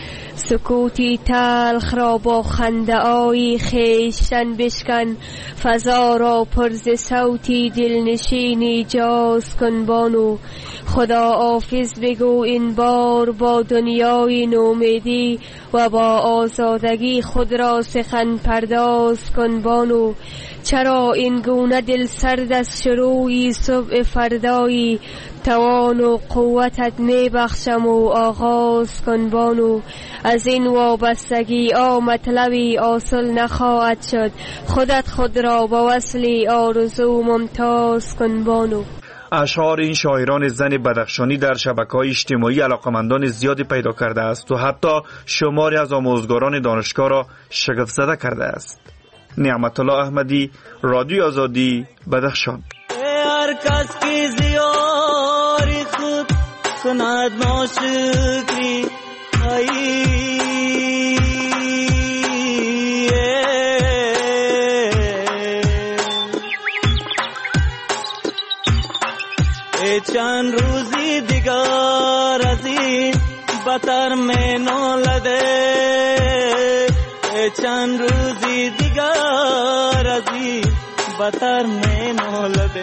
سکوتی تلخ را با خنده آیی خویشتن بشکن، فضا را پر ز صوتی دلنشینی جاز کن بانو. خدا حافظ بگو این بار با دنیای نومیدی و با آزادگی خود را سخن پرداز کن بانو. چرا این گونه دل سرد از شروعی صبح فردایی، توان و قوتت می بخشم و آغاز کن بانو. از این وابستگی آ مطلبی حاصل نخواهد شد، خودت خود را با وصلی آرزو ممتاز کن بانو. اشعار این شاعران زن بدخشانی در شبکه‌های اجتماعی علاقمندان زیادی پیدا کرده است و حتی شماری از آموزگاران دانشگاه را شگفت زده کرده است. نعمت الله احمدی، رادیو آزادی، بدخشان. هر کس کی زیاری خود کند ناشکری ای چند روزی دیگر از این بتر میں نولده، چند روزی دیگر از این بتر میں نولده.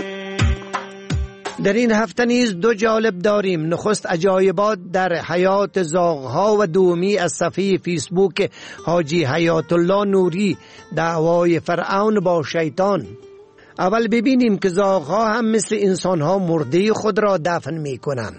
در این هفته نیز دو جالب داریم. نخست عجایبات در حیات زاغها و دومی از صفحه فیسبوک حاجی حیات الله نوری، دعوای فرعون با شیطان. اول ببینیم که زاغها هم مثل انسانها مرده خود را دفن می کنند.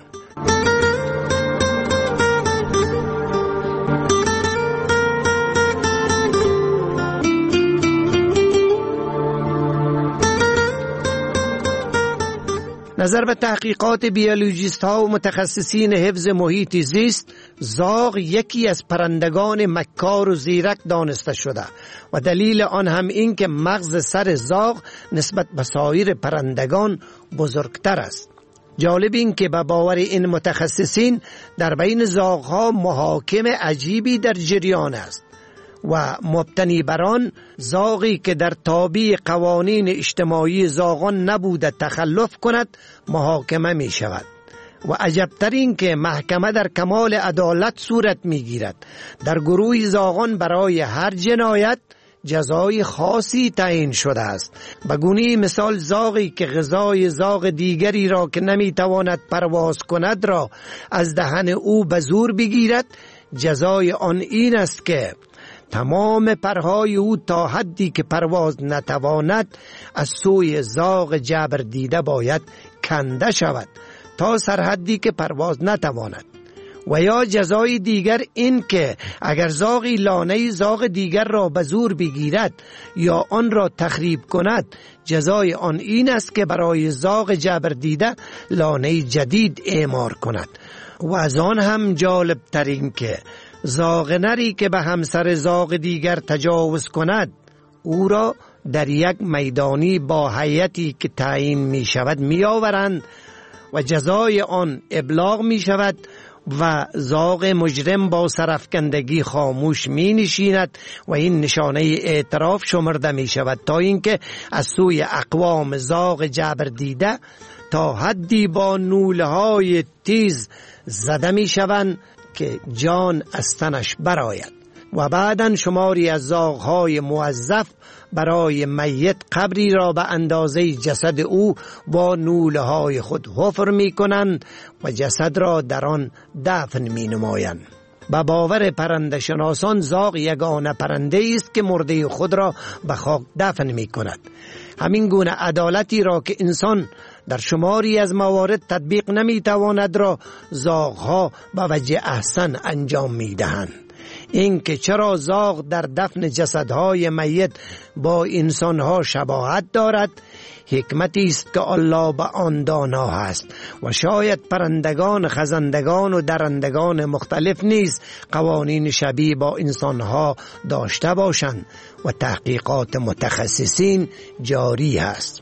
نظر به تحقیقات بیولوژیست ها و متخصصین حفظ محیط زیست، زاغ یکی از پرندگان مکار و زیرک دانسته شده و دلیل آن هم این که مغز سر زاغ نسبت به سایر پرندگان بزرگتر است. جالب این که به باور این متخصصین در بین زاغ ها محاکم عجیبی در جریان است. و مبتنی بران زاغی که در تابع قوانین اجتماعی زاغان نبوده تخلف کند محاکمه می شود. و عجبترین که محکمه در کمال عدالت صورت می گیرد. در گروه زاغان برای هر جنایت جزای خاصی تعیین شده است. به گونه مثال زاغی که غذای زاغ دیگری را که نمی تواند پرواز کند را از دهن او به زور بگیرد، جزای آن این است که تمام پرهای او تا حدی که پرواز نتواند از سوی زاغ جبر دیده باید کنده شود تا سرحدی که پرواز نتواند. و یا جزای دیگر این که اگر زاغی لانه زاغ دیگر را به زور بگیرد یا آن را تخریب کند، جزای آن این است که برای زاغ جبر دیده لانه جدید اعمار کند. و از آن هم جالب ترین که زاغ نری که به همسر زاغ دیگر تجاوز کند، او را در یک میدانی با هیئتی که تعیین می شود می آورند و جزای آن ابلاغ می شود و زاغ مجرم با سرفکندگی خاموش می نشیند و این نشانه اعتراف شمرده می شود تا اینکه از سوی اقوام زاغ جبر دیده تا حدی با نوله های تیز زده می شوند که جان از تنش برآید. و بعداً شماری از زاغ‌های موظف برای میت قبری را به اندازه جسد او با نوله‌های خود حفر می‌کنند و جسد را در آن دفن می‌نمایند. به باور پرنده شناسان زاغ یگانه پرنده است که مرده خود را به خاک دفن می‌کند. همین گونه عدالتی را که انسان در شماری از موارد تطبیق نمی‌تواند را زاغ‌ها به وجه احسن انجام می‌دهند. این که چرا زاغ در دفن جسدهای میت با انسانها شباهت دارد، حکمتی است که الله به آن دانا است و شاید پرندگان، خزندگان و درندگان مختلف نیز قوانین شبیه با انسانها داشته باشند و تحقیقات متخصصین جاری است.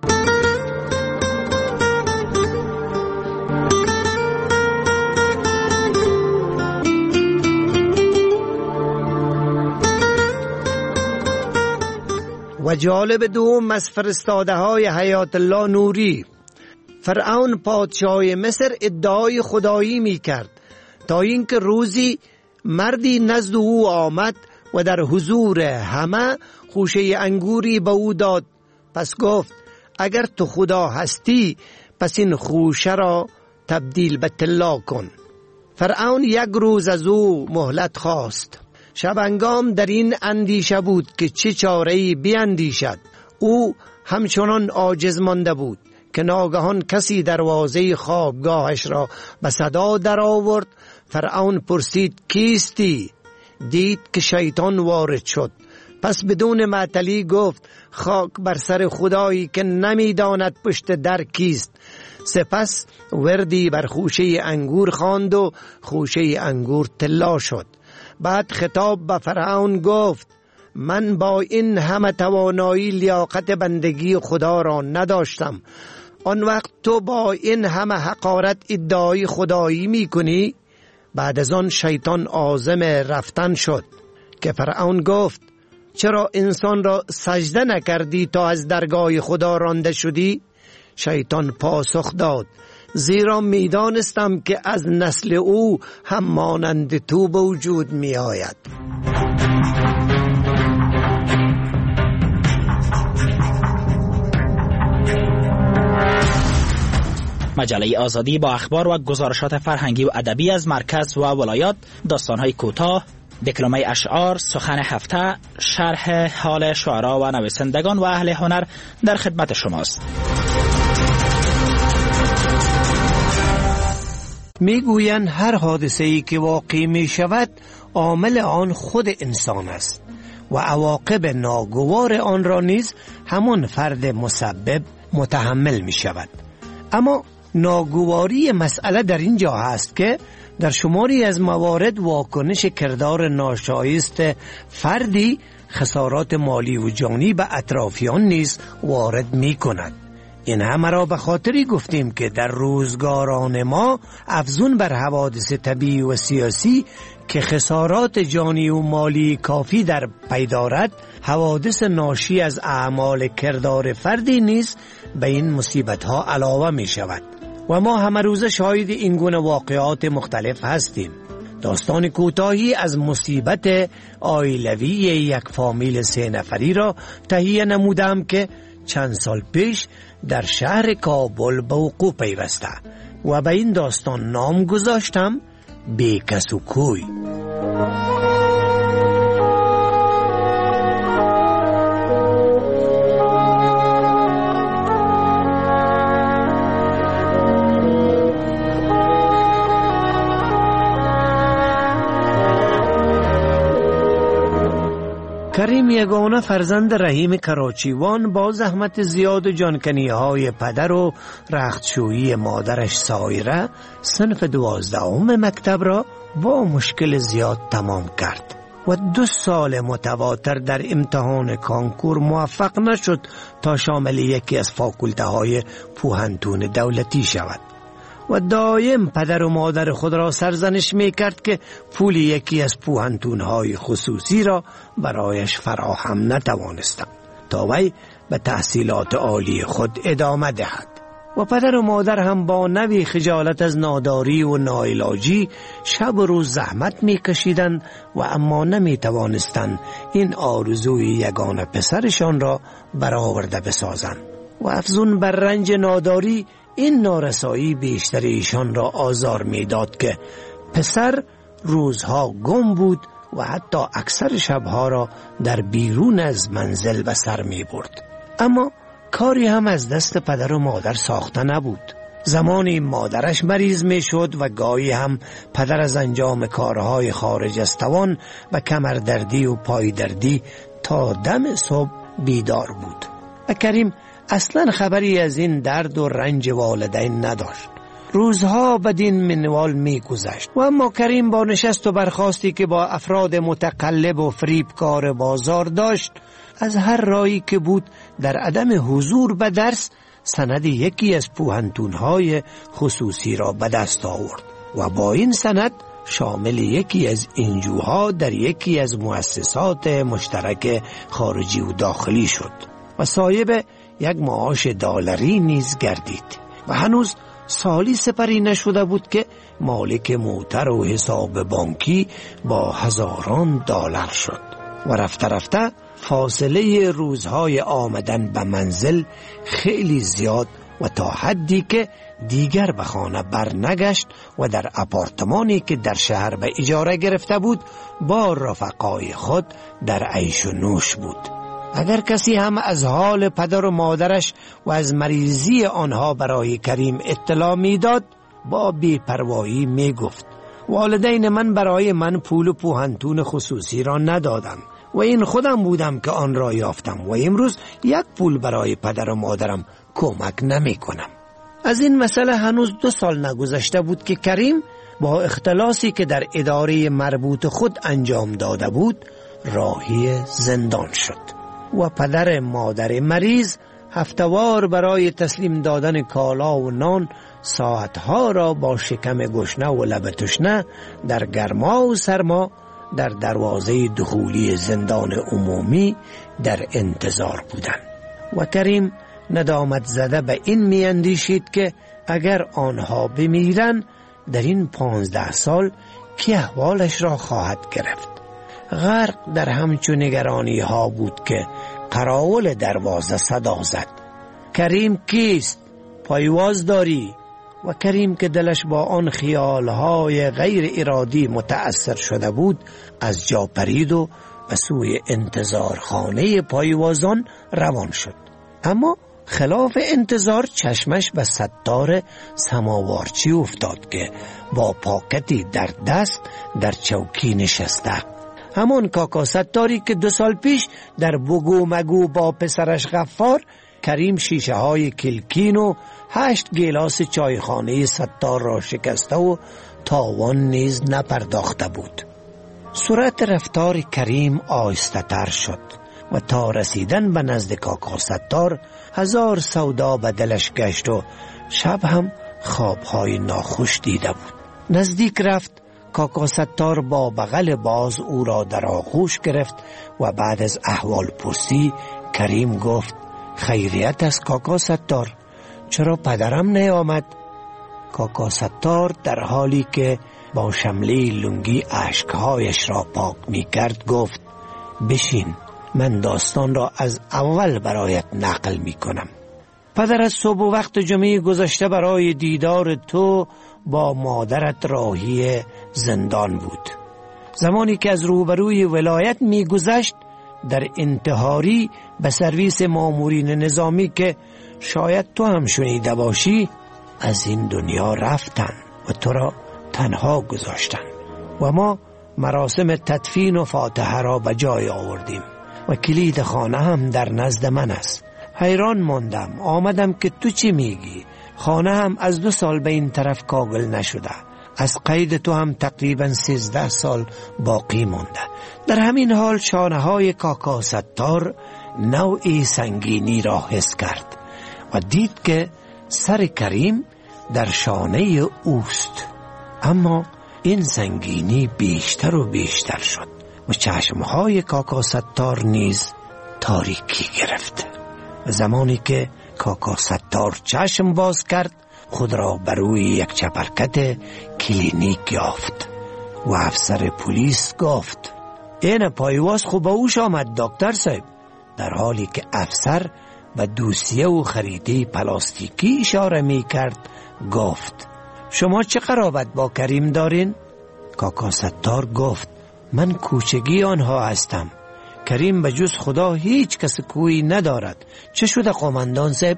و جالب دوم از فرستاده های حیات الله نوری، فرعون پادشاه مصر ادعای خدایی می کرد تا اینکه روزی مردی نزد او آمد و در حضور همه خوشه انگوری به او داد. پس گفت اگر تو خدا هستی پس این خوشه را تبدیل به طلا کن. فرعون یک روز از او مهلت خواست. شبانگام در این اندیشه بود که چه چاره‌ای بیندیشد. او همچنان عاجز مانده بود که ناگهان کسی دروازه خوابگاهش را به صدا در آورد. فرعون پرسید کیستی؟ دید که شیطان وارد شد. پس بدون معطلی گفت خاک بر سر خدایی که نمیداند پشت در کیست. سپس وردی بر خوشه انگور خواند و خوشه انگور طلا شد. بعد خطاب به فرعون گفت من با این همه توانایی لیاقت بندگی خدا را نداشتم، آن وقت تو با این همه حقارت ادعای خدایی می کنی؟ بعد از آن شیطان عازم رفتن شد که فرعون گفت چرا انسان را سجده نکردی تا از درگاه خدا رانده شدی؟ شیطان پاسخ داد زیرا میدانستم که از نسل او هم مانند تو به وجود می آید. مجله آزادی با اخبار و گزارشات فرهنگی و ادبی از مرکز و ولایات، داستان‌های کوتاه، دکلمه اشعار، سخن هفته، شرح حال شعرا و نویسندگان و اهل هنر در خدمت شماست. میگویند هر حادثه‌ای که واقع می شود عامل آن خود انسان است و عواقب ناگوار آن را نیز همان فرد مسبب متحمل می شود. اما ناگواری مسئله در این جا هست که در شماری از موارد واکنش کردار ناشایست فردی خسارات مالی و جانی به اطرافیان نیز وارد می کند. این همه را به خاطری گفتیم که در روزگاران ما افزون بر حوادث طبیعی و سیاسی که خسارات جانی و مالی کافی در پی دارد، حوادث ناشی از اعمال کردار فردی نیز به این مصیبت ها علاوه می شود و ما همه روز شاهد این گونه واقعات مختلف هستیم. داستان کوتاهی از مصیبت عائلوی یک فامیل سه نفری را تهیه نمودم که چند سال پیش در شهر کابل به وقوع پیوسته و به این داستان نام گذاشتم بیکس و کوی. کریم یگانه فرزند رحیم کراچیوان با زحمت زیاد و جانکنی های پدر و رختشویی مادرش سایره صنف دوازدهم مکتب را با مشکل زیاد تمام کرد و دو سال متواتر در امتحان کانکور موفق نشد تا شامل یکی از فاکولته های پوهنتون دولتی شود و دایم پدر و مادر خود را سرزنش می کرد که پول یکی از پوهنتون‌های خصوصی را برایش فراهم نتوانستند تا وی به تحصیلات عالی خود ادامه دهد و پدر و مادر هم با نوی خجالت از ناداری و ناعلاجی شب و روز زحمت می کشیدند و اما نمی توانستند این آرزوی یگانه پسرشان را برآورده بسازند و افزون بر رنج ناداری این نارسایی بیشتر ایشان را آزار میداد که پسر روزها گم بود و حتی اکثر شبها را در بیرون از منزل به سر می برد. اما کاری هم از دست پدر و مادر ساخته نبود. زمانی مادرش مریض می شد و گاهی هم پدر از انجام کارهای خارج از توان و کمردردی و پایدردی تا دم صبح بیدار بود. و کریم اصلا خبری از این درد و رنج والدین نداشت. روزها بدین منوال می گذشت و اما کریم با نشست و برخاستی که با افراد متقلب و فریبکار بازار داشت، از هر راهی که بود در عدم حضور به درس سند یکی از پوهنتون‌های خصوصی را به دست آورد و با این سند شامل یکی از انجوها در یکی از مؤسسات مشترک خارجی و داخلی شد و صاحب یک معاش دلاری نیز گردید و هنوز سالی سپری نشده بود که مالک موتر و حساب بانکی با هزاران دلار شد و رفته رفته فاصله روزهای آمدن به منزل خیلی زیاد و تا حدی که دیگر به خانه برنگشت و در آپارتمانی که در شهر به اجاره گرفته بود با رفقای خود در عیش و نوش بود. اگر کسی هم از حال پدر و مادرش و از مریضی آنها برای کریم اطلاع میداد، با بی‌پروایی می گفت والدین من برای من پول پوهنتون خصوصی را ندادم و این خودم بودم که آن را یافتم و امروز یک پول برای پدر و مادرم کمک نمی کنم. از این مسئله هنوز دو سال نگذشته بود که کریم با اختلاسی که در اداره مربوط خود انجام داده بود راهی زندان شد و پدر مادر مریض هفتوار برای تسلیم دادن کالا و نان ساعتها را با شکم گشنه و لب تشنه در گرما و سرما در دروازه دخولی زندان عمومی در انتظار بودند و کریم ندامت زده به این می اندیشید که اگر آنها بمیرن در این پانزده سال کی احوالش را خواهد گرفت. غرق در همچون نگرانی ها بود که قراول دروازه صدا زد: کریم کیست؟ پایواز داری؟ و کریم که دلش با آن خیالهای غیر ارادی متأثر شده بود از جا پرید و به سوی انتظار خانه پایوازان روان شد. اما خلاف انتظار چشمش به ستار سماوارچی افتاد که با پاکتی در دست در چوکی نشسته، همون کاکا ستاری که دو سال پیش در بگو مگو با پسرش غفار کریم شیشه های کلکین و هشت گیلاس چایخانه ستار را شکسته و تاوان نیز نپرداخته بود. صورت رفتار کریم آهسته تر شد و تا رسیدن به نزد کاکا ستار هزار سودا به دلش گشت و شب هم خوابهای ناخوش دیده بود. نزدیک رفت. کاکا ستار با بغل باز او را در آغوش گرفت و بعد از احوال پرسی کریم گفت خیریت است کاکا ستار، چرا پدرم نیامد؟ کاکا ستار در حالی که با شمله لنگی اشکهایش را پاک می کرد گفت بشین، من داستان را از اول برایت نقل می کنم. پدر از صبح و وقت جمعه گذشته برای دیدار تو با مادرت راهی زندان بود. زمانی که از روبروی ولایت می گذشت در انتحاری به سرویس مامورین نظامی که شاید تو هم شنیده باشی از این دنیا رفتن و تو را تنها گذاشتن و ما مراسم تدفین و فاتحه را به جای آوردیم و کلید خانه هم در نزد من است. حیران ماندم، آمدم که تو چی میگی؟ خانه هم از دو سال به این طرف کاغل نشده، از قید تو هم تقریبا سیزده سال باقی مونده. در همین حال شانه های کاکا ستار نوعی سنگینی را حس کرد و دید که سر کریم در شانه اوست، اما این سنگینی بیشتر و بیشتر شد و چشمهای کاکا ستار نیز تاریکی گرفت. زمانی که کاکا ستار چشم باز کرد خود را بر روی یک چپرکت کلینیک یافت و افسر پلیس گفت این پایواز خوب اوش آمد دکتر صاحب، در حالی که افسر به دوسیه و خریده پلاستیکی اشاره می کرد گفت شما چه قرابت با کریم دارین؟ کاکا ستار گفت من کوچگی آنها هستم، کریم به جز خدا هیچ کس کویی ندارد. چه شده قومندان صاحب؟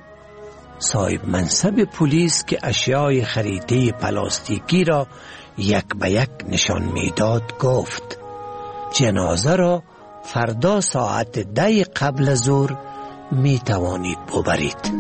صاحب منصب پلیس که اشیای خریده پلاستیکی را یک به یک نشان میداد گفت جنازه را فردا ساعت ده قبل ظهر می توانید ببرید.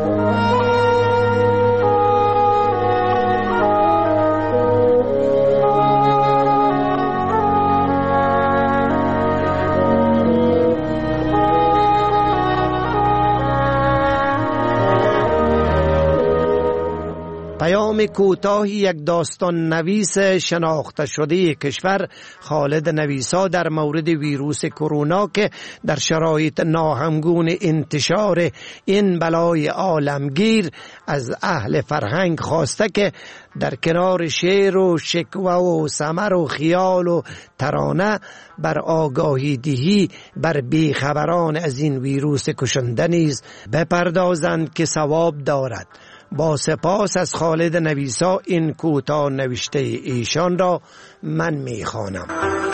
پیام کوتاهی یک داستان نویس شناخته شده کشور خالد نویسا در مورد ویروس کرونا که در شرایط ناهمگون انتشار این بلای عالمگیر از اهل فرهنگ خواسته که در کنار شعر و شکوه و ثمر و خیال و ترانه بر آگاهی دهی بر بیخبران از این ویروس کشنده نیز بپردازند که ثواب دارد. با سپاس از خالد نویسا این کوتاه نوشته ایشان را من میخوانم.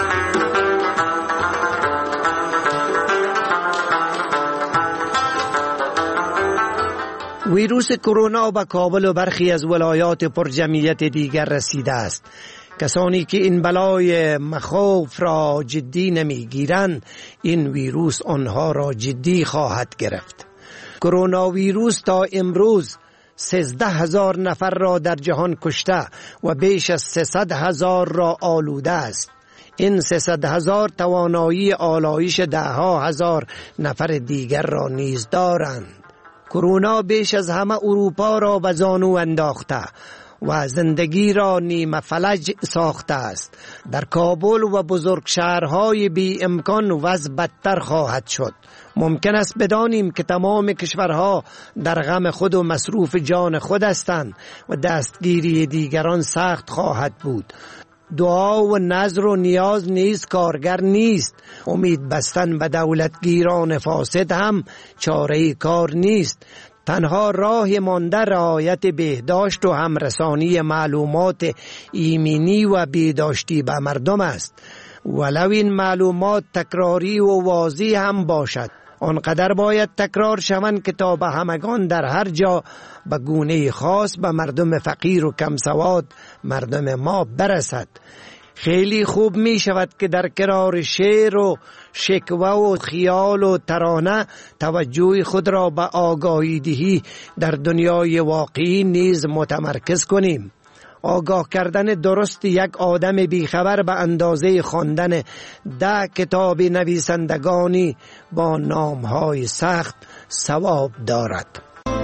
ویروس کرونا به کابل و برخی از ولایات پرجمعیت دیگر رسیده است. کسانی که این بلای مخوف را جدی نمیگیرند این ویروس آنها را جدی خواهد گرفت. کرونا ویروس تا امروز سیزده هزار نفر را در جهان کشته و بیش از سیصد هزار را آلوده است. این سیصد هزار توانایی آلایش ده ها هزار نفر دیگر را نیز دارند. کرونا بیش از همه اروپا را به زانو انداخته و زندگی را نیمه فلج ساخته است. در کابل و بزرگ شهرهای بی امکان وضع بدتر خواهد شد. ممکن است بدانیم که تمام کشورها در غم خود و مصروف جان خود هستند و دستگیری دیگران سخت خواهد بود. دعا و نظر و نیاز نیز کارگر نیست. امید بستن به دولتگیران فاسد هم چاره کار نیست. تنها راه مانده رعایت بهداشت و همرسانی معلومات ایمنی و بهداشتی به مردم است. ولو این معلومات تکراری و واضح هم باشد آنقدر باید تکرار شوند که تا به همگان در هر جا به گونه خاص به مردم فقیر و کم سواد مردم ما برسد. خیلی خوب می شود که در کنار شعر و شکوه و خیال و ترانه توجه خود را به آگاهی دهی در دنیای واقعی نیز متمرکز کنیم. آگاه کردن درست یک آدم بیخبر به اندازه خواندن ده کتاب نویسندگانی با نامهای سخت ثواب دارد.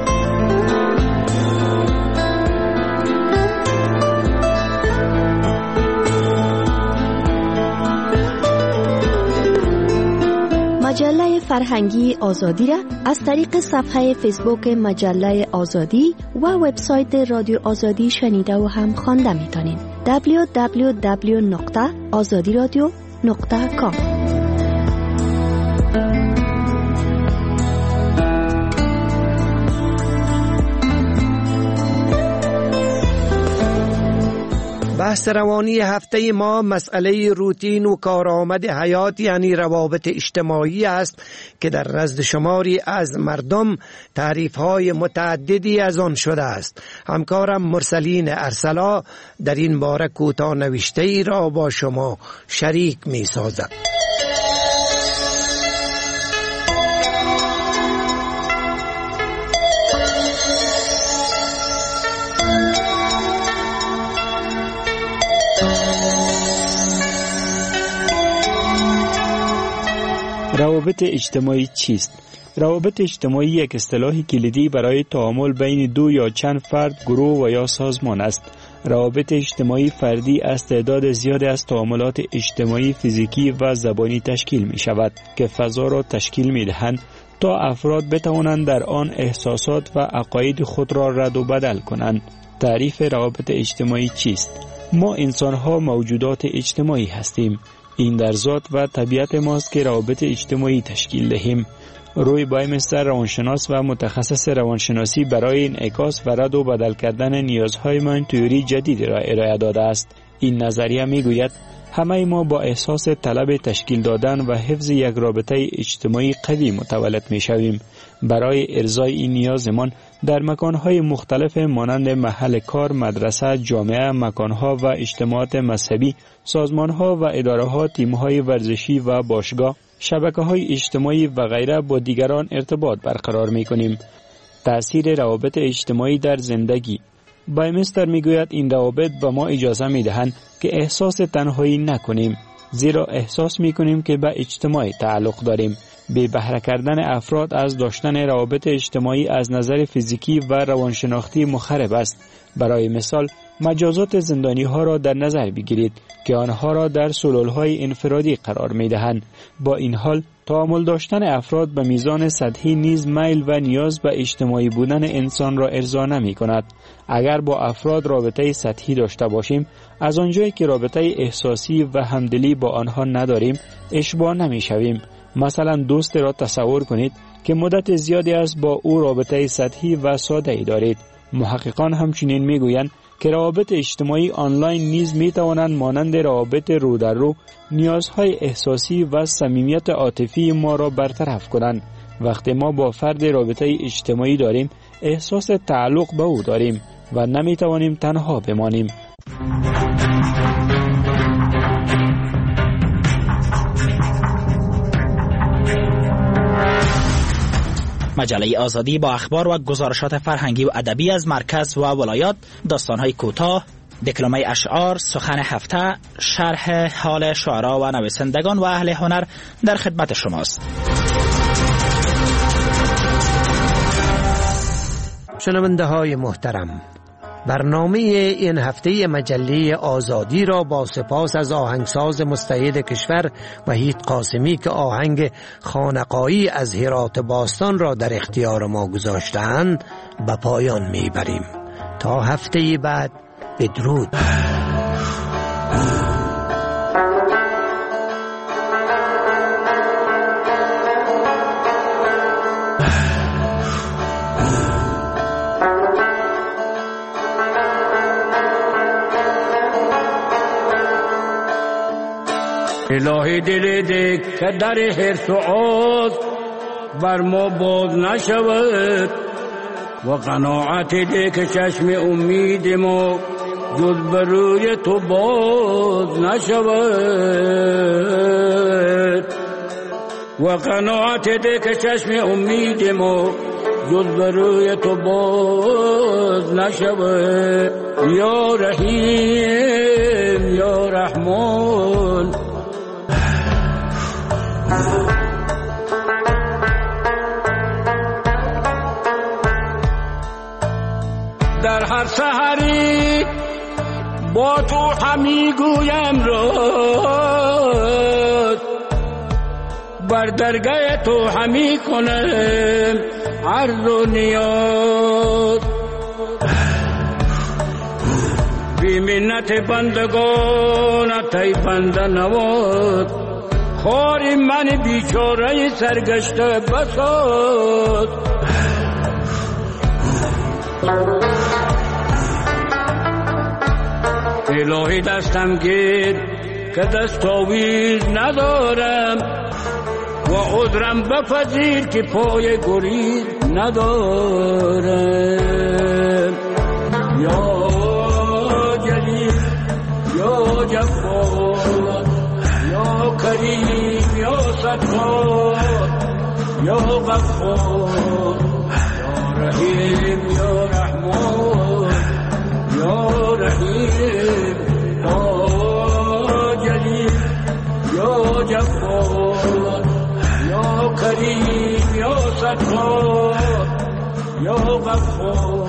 مجله فرهنگی آزادی را از طریق صفحه فیسبوک مجله آزادی و وبسایت رادیو آزادی شنیده و هم خوانده میتونید. دبلیو دبلیو دبلیو نقطه آزادی رادیو نقطه کام. بحث روانی هفته ما مسئله روتین و کارآمد حیات یعنی روابط اجتماعی است که در نزد شماری از مردم تعریف‌های متعددی از آن شده است. همکارم مرسلین ارسلا در این باره کوتاه نوشته‌ای را با شما شریک می‌سازد. روابط اجتماعی چیست؟ روابط اجتماعی یک اصطلاح کلیدی برای تعامل بین دو یا چند فرد، گروه و یا سازمان است. روابط اجتماعی فردی از تعداد زیادی از تعاملات اجتماعی فیزیکی و زبانی تشکیل می شود که فضا را تشکیل می دهند تا افراد بتوانند در آن احساسات و عقاید خود را رد و بدل کنند. تعریف روابط اجتماعی چیست؟ ما انسان‌ها موجودات اجتماعی هستیم. این در ذات و طبیعت ماست که روابط اجتماعی تشکیل دهیم. روی بایمستر روانشناس و متخصص روانشناسی برای انعکاس و رد و بدل کردن نیازهایمان تئوری جدیدی را ارائه داده است. این نظریه میگوید همه ما با احساس طلب تشکیل دادن و حفظ یک رابطه اجتماعی قوی متولد می شویم. برای ارضای این نیازمان در مکانهای مختلف مانند محل کار، مدرسه، جامعه، مکانها و اجتماعات مذهبی، سازمانها و اداره‌ها، تیم‌های ورزشی و باشگاه، شبکه‌های اجتماعی و غیره با دیگران ارتباط برقرار می‌کنیم. تأثیر روابط اجتماعی در زندگی. بایمستر میگوید این روابط به ما اجازه میدهند که احساس تنهایی نکنیم، زیرا احساس میکنیم که به اجتماع تعلق داریم. به بهره کردن افراد از داشتن روابط اجتماعی از نظر فیزیکی و روانشناختی مخرب است. برای مثال مجازات زندانی ها را در نظر بگیرید که آنها را در سلولهای انفرادی قرار می دهند. با این حال تعامل داشتن افراد به میزان سطحی نیز میل و نیاز به اجتماعی بودن انسان را ارضا نمی کند. اگر با افراد رابطه سطحی داشته باشیم، از آنجایی که رابطه احساسی و همدلی با آنها نداریم اشباع نمی شویم. مثلا دوست را تصور کنید که مدت زیادی است با او رابطه سطحی و ساده ای دارید. محققان همچنین میگویند که روابط اجتماعی آنلاین نیز می توانند مانند روابط رو در رو نیازهای احساسی و صمیمیت عاطفی ما را برطرف کنند. وقتی ما با فرد رابطه اجتماعی داریم، احساس تعلق به او داریم و نمی توانیم تنها بمانیم. مجله آزادی با اخبار و گزارشات فرهنگی و ادبی از مرکز و ولایات، داستان‌های کوتاه، دکلمه اشعار، سخن هفته، شرح حال شعرا و نویسندگان و اهل هنر در خدمت شماست. شنونده های محترم، برنامه این هفته مجله آزادی را با سپاس از آهنگساز مستعد کشور وحید قاسمی که آهنگ خانقایی از هرات باستان را در اختیار ما گذاشتند به پایان میبریم. تا هفته بعد، بدرود. الهی دل ده که در حرص و آز بر ما باز نشود و قناعت ده که چشم امید ما جز بروی تو باز نشود و قناعت ده که چشم امید ما جز بروی تو باز نشود. یا رحیم یا رحمان. در هر سحری با تو همی گویم راز، بر درگاه تو همی کنم عرض و نیاز. بی منت بندگانت ای بنده نواز، خاری من بیچاره سرگشته بساز. الهی دستم گیر که دستاویز ندارم و عذرم بپذیر که پای گریز ندارم. یا جلیل یا جبار یا کریم یا ستار یا غفار یا رحیم یا رحمان یا رحیم یا جلیل یا جبار یا کریم یا ستار یا غفار